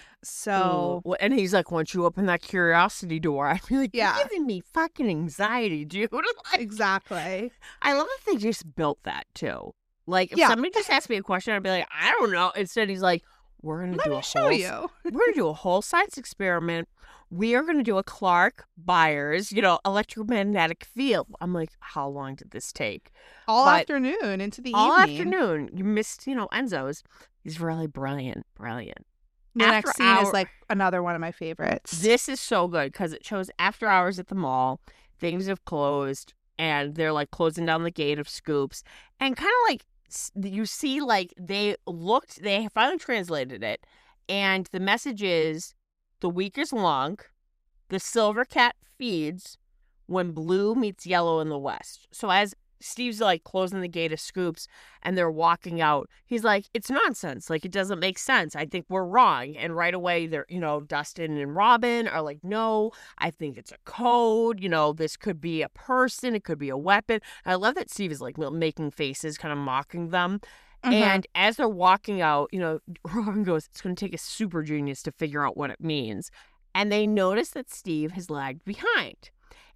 So. Ooh. And he's like, once you open that curiosity door, I'd be like, you're giving me fucking anxiety, dude. Like, exactly. I love that they just built that too. Like, if somebody just asked me a question, I'd be like, I don't know. Instead, he's like, we're going to do we're going to do a whole science experiment. We are going to do a Clark Byers, electromagnetic field. I'm like, how long did this take? Afternoon into the all evening. Afternoon. You missed, Enzo's. He's really brilliant. The next scene is like another one of my favorites. This is so good because it shows after hours at the mall. Things have closed and they're like closing down the gate of Scoops. And kind of like you see like they finally translated it. And the message is, the week is long. The silver cat feeds when blue meets yellow in the west. So as Steve's like closing the gate of Scoops and they're walking out, he's like, it's nonsense. Like, it doesn't make sense. I think we're wrong. And right away, they're, Dustin and Robin are like, no, I think it's a code. This could be a person. It could be a weapon. And I love that Steve is like making faces, kind of mocking them. Mm-hmm. And as they're walking out, Robin goes, it's going to take a super genius to figure out what it means. And they notice that Steve has lagged behind.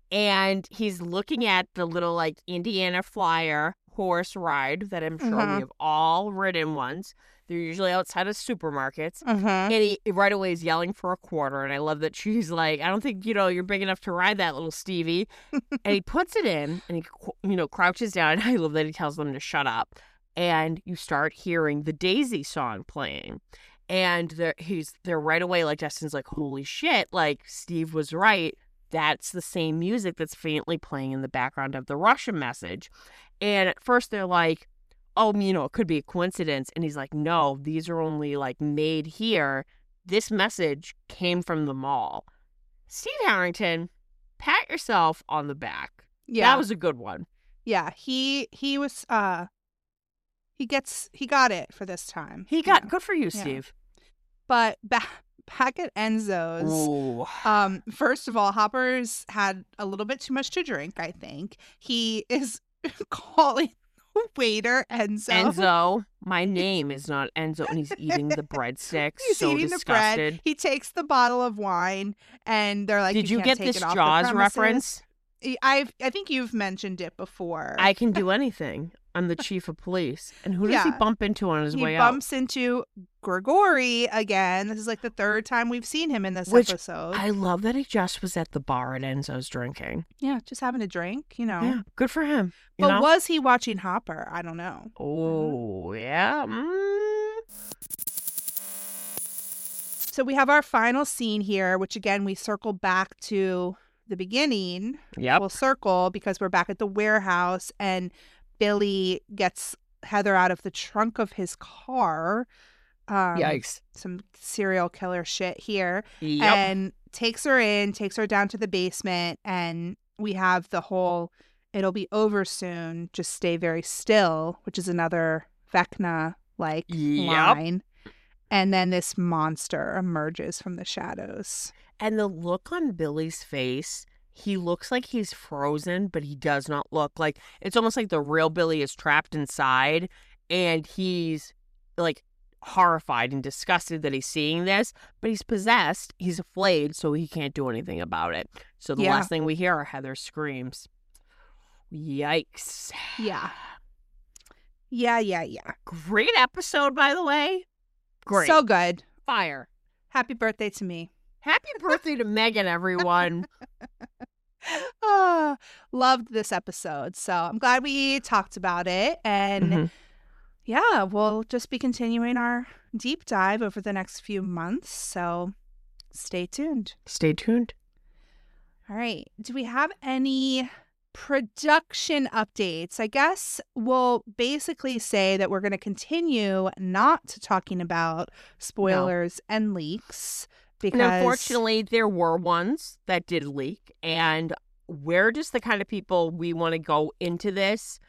And he's looking at the little, like, Indiana Flyer horse ride that I'm sure we have all ridden once. They're usually outside of supermarkets. And he right away is yelling for a quarter. And I love that she's like, I don't think, you're big enough to ride that, little Stevie. And he puts it in and he, crouches down. And I love that he tells them to shut up. And you start hearing the Daisy song playing. And they're right away, like, Justin's like, holy shit, like, Steve was right. That's the same music that's faintly playing in the background of the Russian message. And at first they're like, oh, it could be a coincidence. And he's like, no, these are only like made here. This message came from the mall. Steve Harrington, pat yourself on the back. Yeah. That was a good one. Yeah. He was He got it for this time. He got good for you, Yeah. Steve. But back at Enzo's, Ooh. first of all, Hopper's had a little bit too much to drink, I think. He is calling the waiter Enzo, my name is not Enzo, and he's eating the breadsticks. He's so eating disgusted. the bread. He takes the bottle of wine, and they're like, Did you can't get take this it off the Jaws premises." reference? I think you've mentioned it before. I can do anything. I'm the chief of police. And who does he Yeah. bump into on his He way out? bumps into Grigori again. This is like the third time we've seen him in this Which episode. I love that he just was at the bar at Enzo's drinking. Yeah, just having a drink, you know. Yeah, good for him. You But know? was he watching Hopper? I don't know. Oh, yeah. So we have our final scene here, which again, we circle back to the beginning. Yep. We'll circle because we're back at the warehouse and Billy gets Heather out of the trunk of his car. Yikes. Some serial killer shit here. Yep. And takes her down to the basement. And we have the whole, it'll be over soon, just stay very still, which is another Vecna-like Yep. line. And then this monster emerges from the shadows. And the look on Billy's face, he looks like he's frozen, but he does not look like, it's almost like the real Billy is trapped inside and he's like horrified and disgusted that he's seeing this, but he's possessed, he's flayed, so he can't do anything about it. So the Yeah. last thing we hear are Heather's screams. Yikes. Yeah. Yeah. Great episode, by the way. Great. So good. Fire. Happy birthday to me. Happy birthday to Megan, everyone. Loved this episode. So I'm glad we talked about it. And Mhm. yeah, we'll just be continuing our deep dive over the next few months. So stay tuned. Stay tuned. All right. Do we have any production updates? I guess we'll basically say that we're going to continue not talking about spoilers and leaks because And unfortunately, there were ones that did leak. And we're just the kind of people we want to go into this,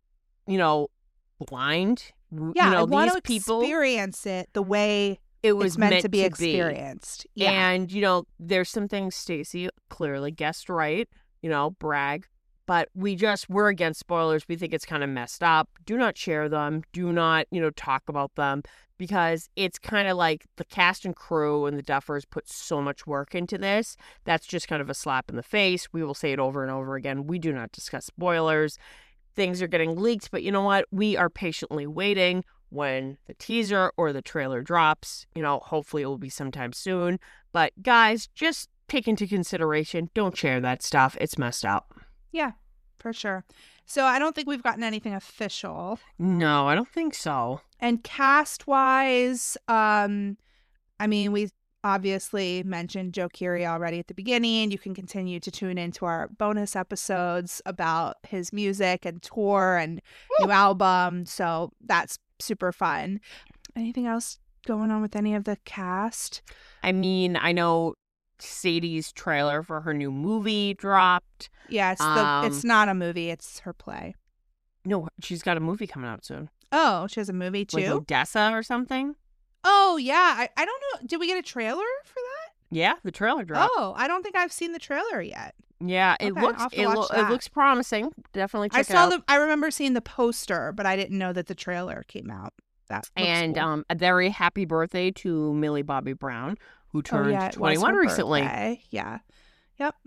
blind. I want these to people, experience it the way it was it's meant to be experienced. Yeah. And, there's some things Stacey clearly guessed right, brag. But we're against spoilers. We think it's kind of messed up. Do not share them. Do not, talk about them because it's kind of like the cast and crew and the Duffers put so much work into this. That's just kind of a slap in the face. We will say it over and over again. We do not discuss spoilers. Things are getting leaked, but you know what? We are patiently waiting when the teaser or the trailer drops. Hopefully it will be sometime soon. But guys, just take into consideration, don't share that stuff. It's messed up. Yeah, for sure. So I don't think we've gotten anything official. No, I don't think so. And cast-wise, we obviously mentioned Joe Keery already at the beginning. You can continue to tune into our bonus episodes about his music and tour and new album. So that's super fun. Anything else going on with any of the cast? I know Sadie's trailer for her new movie dropped. Yeah, it's not a movie, it's her play. No, she's got a movie coming out soon. Oh, she has a movie too? Like Odessa or something? Oh, yeah. I don't know. Did we get a trailer for that? Yeah, the trailer dropped. Oh, I don't think I've seen the trailer yet. Yeah, it Okay, I'll have to watch it that. looks promising. Definitely check I it saw out. I remember seeing the poster, but I didn't know that the trailer came out. That looks And cool. a very happy birthday to Millie Bobby Brown, who turned it was 21 her recently. birthday. Yeah. Yep.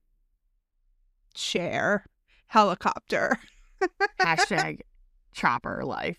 Share helicopter. Hashtag chopper life.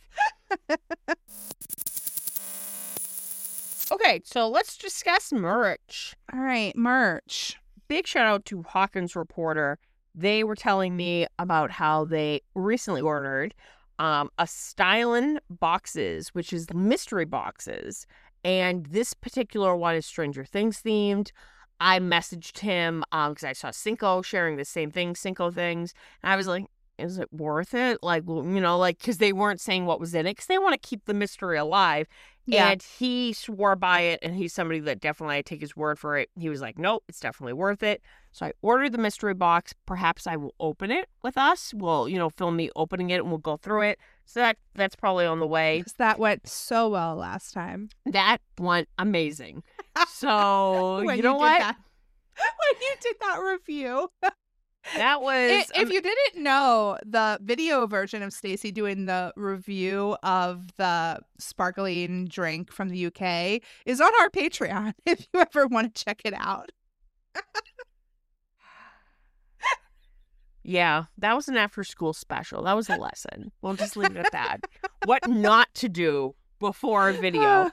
Okay, so let's discuss merch. All right, merch. Big shout out to Hawkins Reporter. They were telling me about how they recently ordered a Stylin boxes, which is the mystery boxes. And this particular one is Stranger Things themed. I messaged him because I saw Cinco sharing the same thing, Cinco things. And I was like, is it worth it? Like, like, because they weren't saying what was in it because they want to keep the mystery alive. Yeah. And he swore by it, and he's somebody that definitely, I take his word for it. He was like, nope, it's definitely worth it. So I ordered the mystery box. Perhaps I will open it with us. We'll, film me opening it, and we'll go through it. So that's probably on the way. Because that went so well last time. That went amazing. So, When you know what? When you did that review. That was... If you didn't know, the video version of Stacey doing the review of the sparkling drink from the UK is on our Patreon if you ever want to check it out. Yeah, that was an after-school special. That was a lesson. We'll just leave it at that. What not to do before a video.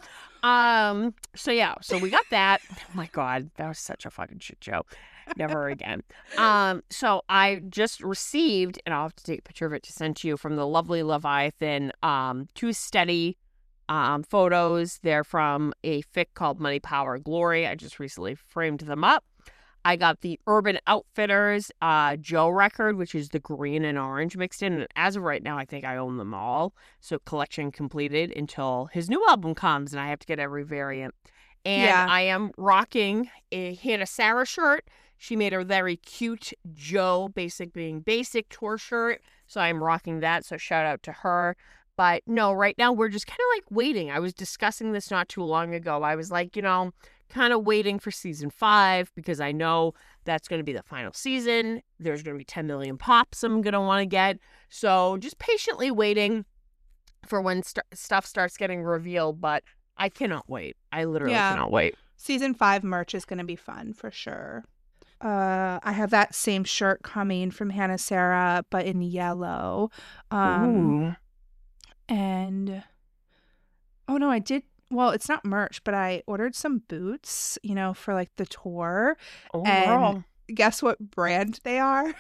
So we got that. Oh my God, that was such a fucking shit show. Never again. So I just received, and I'll have to take a picture of it to send to you, from the lovely Leviathan, 2 steady photos. They're from a fic called Money, Power, Glory. I just recently framed them up. I got the Urban Outfitters Joe record, which is the green and orange mixed in. And as of right now, I think I own them all. So collection completed until his new album comes, and I have to get every variant. And I am rocking a Hannah Sarah shirt. She made a very cute Joe Basic Being Basic tour shirt. So I'm rocking that. So shout out to her. But no, right now we're just kind of like waiting. I was discussing this not too long ago. I was like, kind of waiting for season 5 because I know that's going to be the final season. There's going to be 10 million pops I'm going to want to get. So just patiently waiting for when stuff starts getting revealed. But I cannot wait. I literally cannot wait. Season 5 merch is going to be fun for sure. I have that same shirt coming from Hannah Sarah, but in yellow. Ooh. And, oh no, I did. Well, it's not merch, but I ordered some boots, for like the tour. Oh, and girl. Guess what brand they are?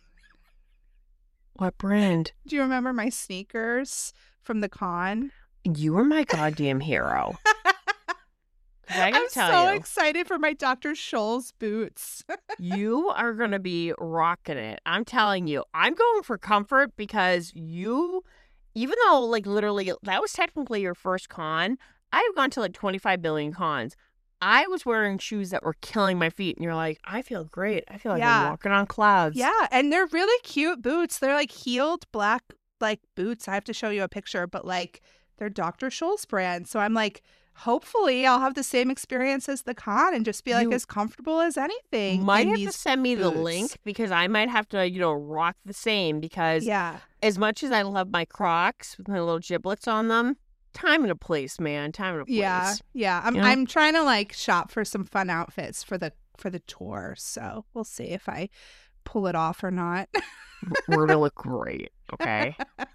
What brand? Do you remember my sneakers from the con? You were my goddamn hero. I'm so excited for my Dr. Scholl's boots. You are going to be rocking it. I'm telling you. I'm going for comfort because even though, like, literally, that was technically your first con, I've gone to, like, 25 billion cons. I was wearing shoes that were killing my feet, and you're like, I feel great. I feel like I'm walking on clouds. Yeah, and they're really cute boots. They're, like, heeled black, like, boots. I have to show you a picture, but, like, they're Dr. Scholl's brand. So I'm like, hopefully I'll have the same experience as the con and just be, like, as comfortable as anything. Might have to send me the link because I might have to, rock the same because as much as I love my Crocs with my little giblets on them, time and a place, man. Time and a place. Yeah. I'm trying to, like, shop for some fun outfits for the tour. So we'll see if I pull it off or not. We're gonna look great. Okay.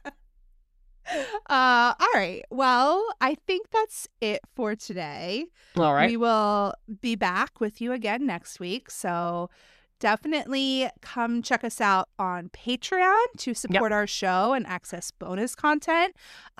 All right. Well, I think that's it for today. All right. We will be back with you again next week. So definitely come check us out on Patreon to support our show and access bonus content.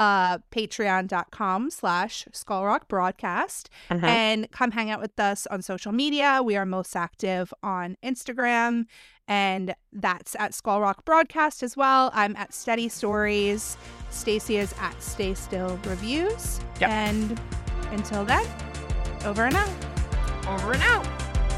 Patreon.com/SkullRockBroadcast. And come hang out with us on social media. We are most active on Instagram, and that's at Skull Rock Broadcast as well. I'm at Steady Stories. Stacey is at Stay Still Reviews. And until then, over and out. Over and out.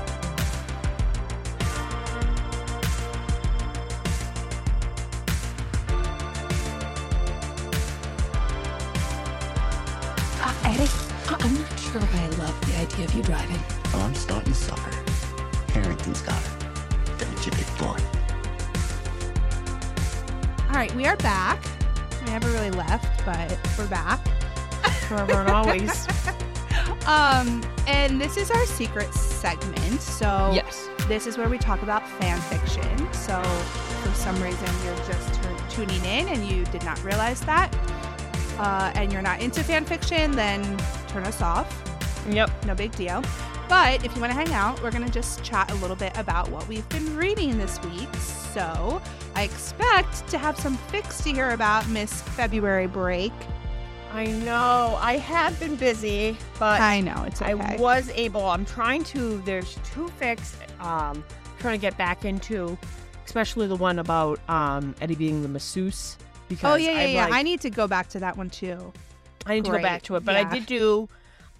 Eddie, I'm not sure if I love the idea of you driving. Oh, I'm starting to suffer. Harrington's got her. That's your big boy. All right, we are back. We never really left, but we're back. Forever and always. And this is our secret segment. So this is where we talk about fan fiction. So for some reason you're just tuning in and you did not realize that, and you're not into fan fiction, then turn us off. No big deal. But if you want to hang out, we're going to just chat a little bit about what we've been reading this week. So I expect to have some fics to hear about, Miss February Break. I know. I have been busy, but I know it's okay. I was able. I'm trying to. There's 2 fics. Trying to get back into especially the one about Eddie being the masseuse. Because Oh, yeah. like, I need to go back to that one, too. I need to go back Great. to it, but I Yeah. did do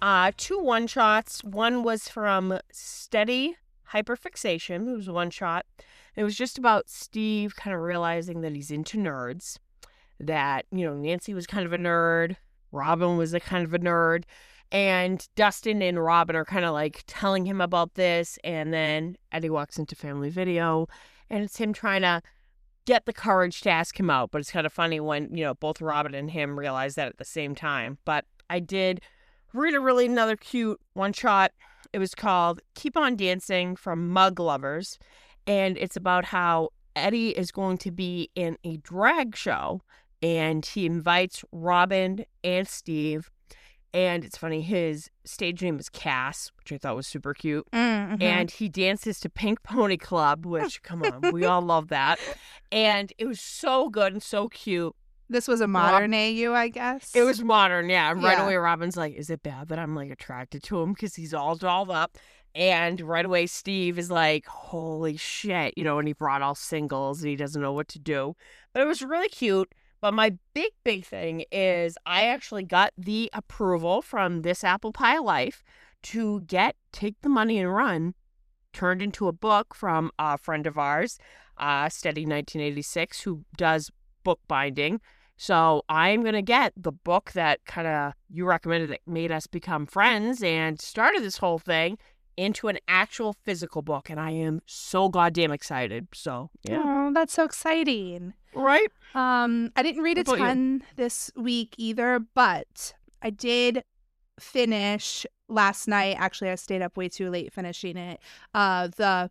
2 one-shots. One was from Steady Hyperfixation. It was a one-shot. It was just about Steve kind of realizing that he's into nerds, that, Nancy was kind of a nerd, Robin was a kind of a nerd, and Dustin and Robin are kind of like telling him about this, and then Eddie walks into Family Video, and it's him trying to get the courage to ask him out. But it's kind of funny when, both Robin and him realize that at the same time. But I did read another cute one shot. It was called Keep On Dancing from Mug Lovers. And it's about how Eddie is going to be in a drag show, and he invites Robin and Steve. And it's funny, his stage name is Cass, which I thought was super cute. Mm-hmm. And he dances to Pink Pony Club, which, come on, we all love that. And it was so good and so cute. This was a modern AU, I guess. It was modern, yeah. And right Yeah. away, Robin's like, is it bad that I'm, like, attracted to him because he's all dolled up? And right away, Steve is like, holy shit, and he brought all singles and he doesn't know what to do. But it was really cute. But my big thing is I actually got the approval from This Apple Pie Life to Take the Money and Run turned into a book from a friend of ours, Steady 1986, who does bookbinding. So I'm going to get the book that kind of you recommended that made us become friends and started this whole thing into an actual physical book. And I am so goddamn excited. So, yeah. Oh, that's so exciting. Right? I didn't read a What about you? ton this week either, but I did finish last night. Actually, I stayed up way too late finishing it. The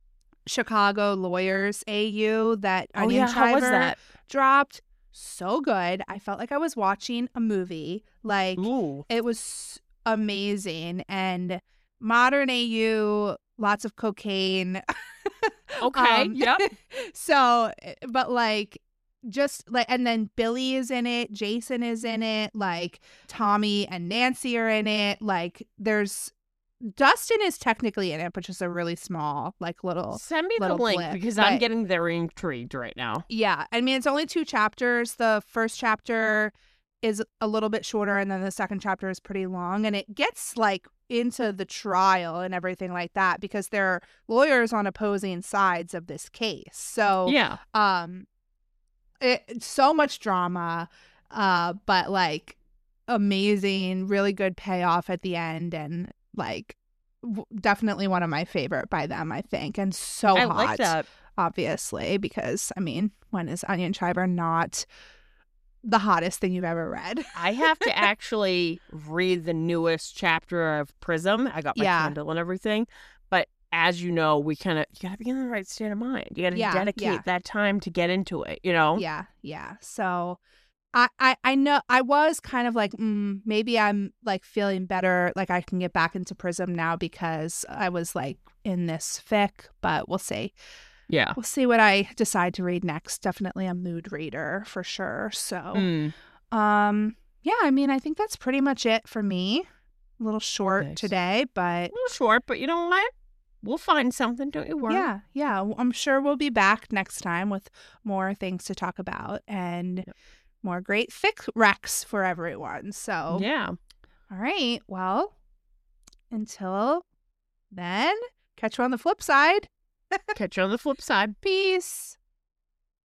Chicago Lawyers AU that Oh, Onion yeah. How was Chiver that? dropped. So good. I felt like I was watching a movie. Like, Ooh. it was amazing. And modern AU, lots of cocaine. Okay. Yep. So, but like, just like, and then Billy is in it, Jason is in it, like Tommy and Nancy are in it. Like, Dustin is technically in it, but just a really small, like, little. Send me the little link blip, because I'm but- getting very intrigued right now. Yeah. I mean, it's only 2 chapters. The first chapter is a little bit shorter, and then the second chapter is pretty long, and it gets like into the trial and everything like that because they're lawyers on opposing sides of this case. So Yeah. it's so much drama, but like amazing, really good payoff at the end, and like definitely one of my favorite by them, I think, and so I hot, like that. obviously, because I mean, when is Onion Chiver not the hottest thing you've ever read? I have to actually read the newest chapter of Prism. I got my Yeah. Kindle and everything. But as you know, you got to be in the right state of mind. You got to Yeah, dedicate yeah. that time to get into it, you know? Yeah. So I know I was kind of like, maybe I'm like feeling better, like I can get back into Prism now because I was like in this fic, but we'll see. Yeah. We'll see what I decide to read next. Definitely a mood reader for sure. So, Mm. yeah, I mean, I think that's pretty much it for me. A little short Nice. today, A but little short, but you know what? We'll find something. Don't you worry. yeah, I'm sure we'll be back next time with more things to talk about and more great fic recs for everyone. So, Yeah. all right. Well, until then, catch you on the flip side. Catch you on the flip side. Peace.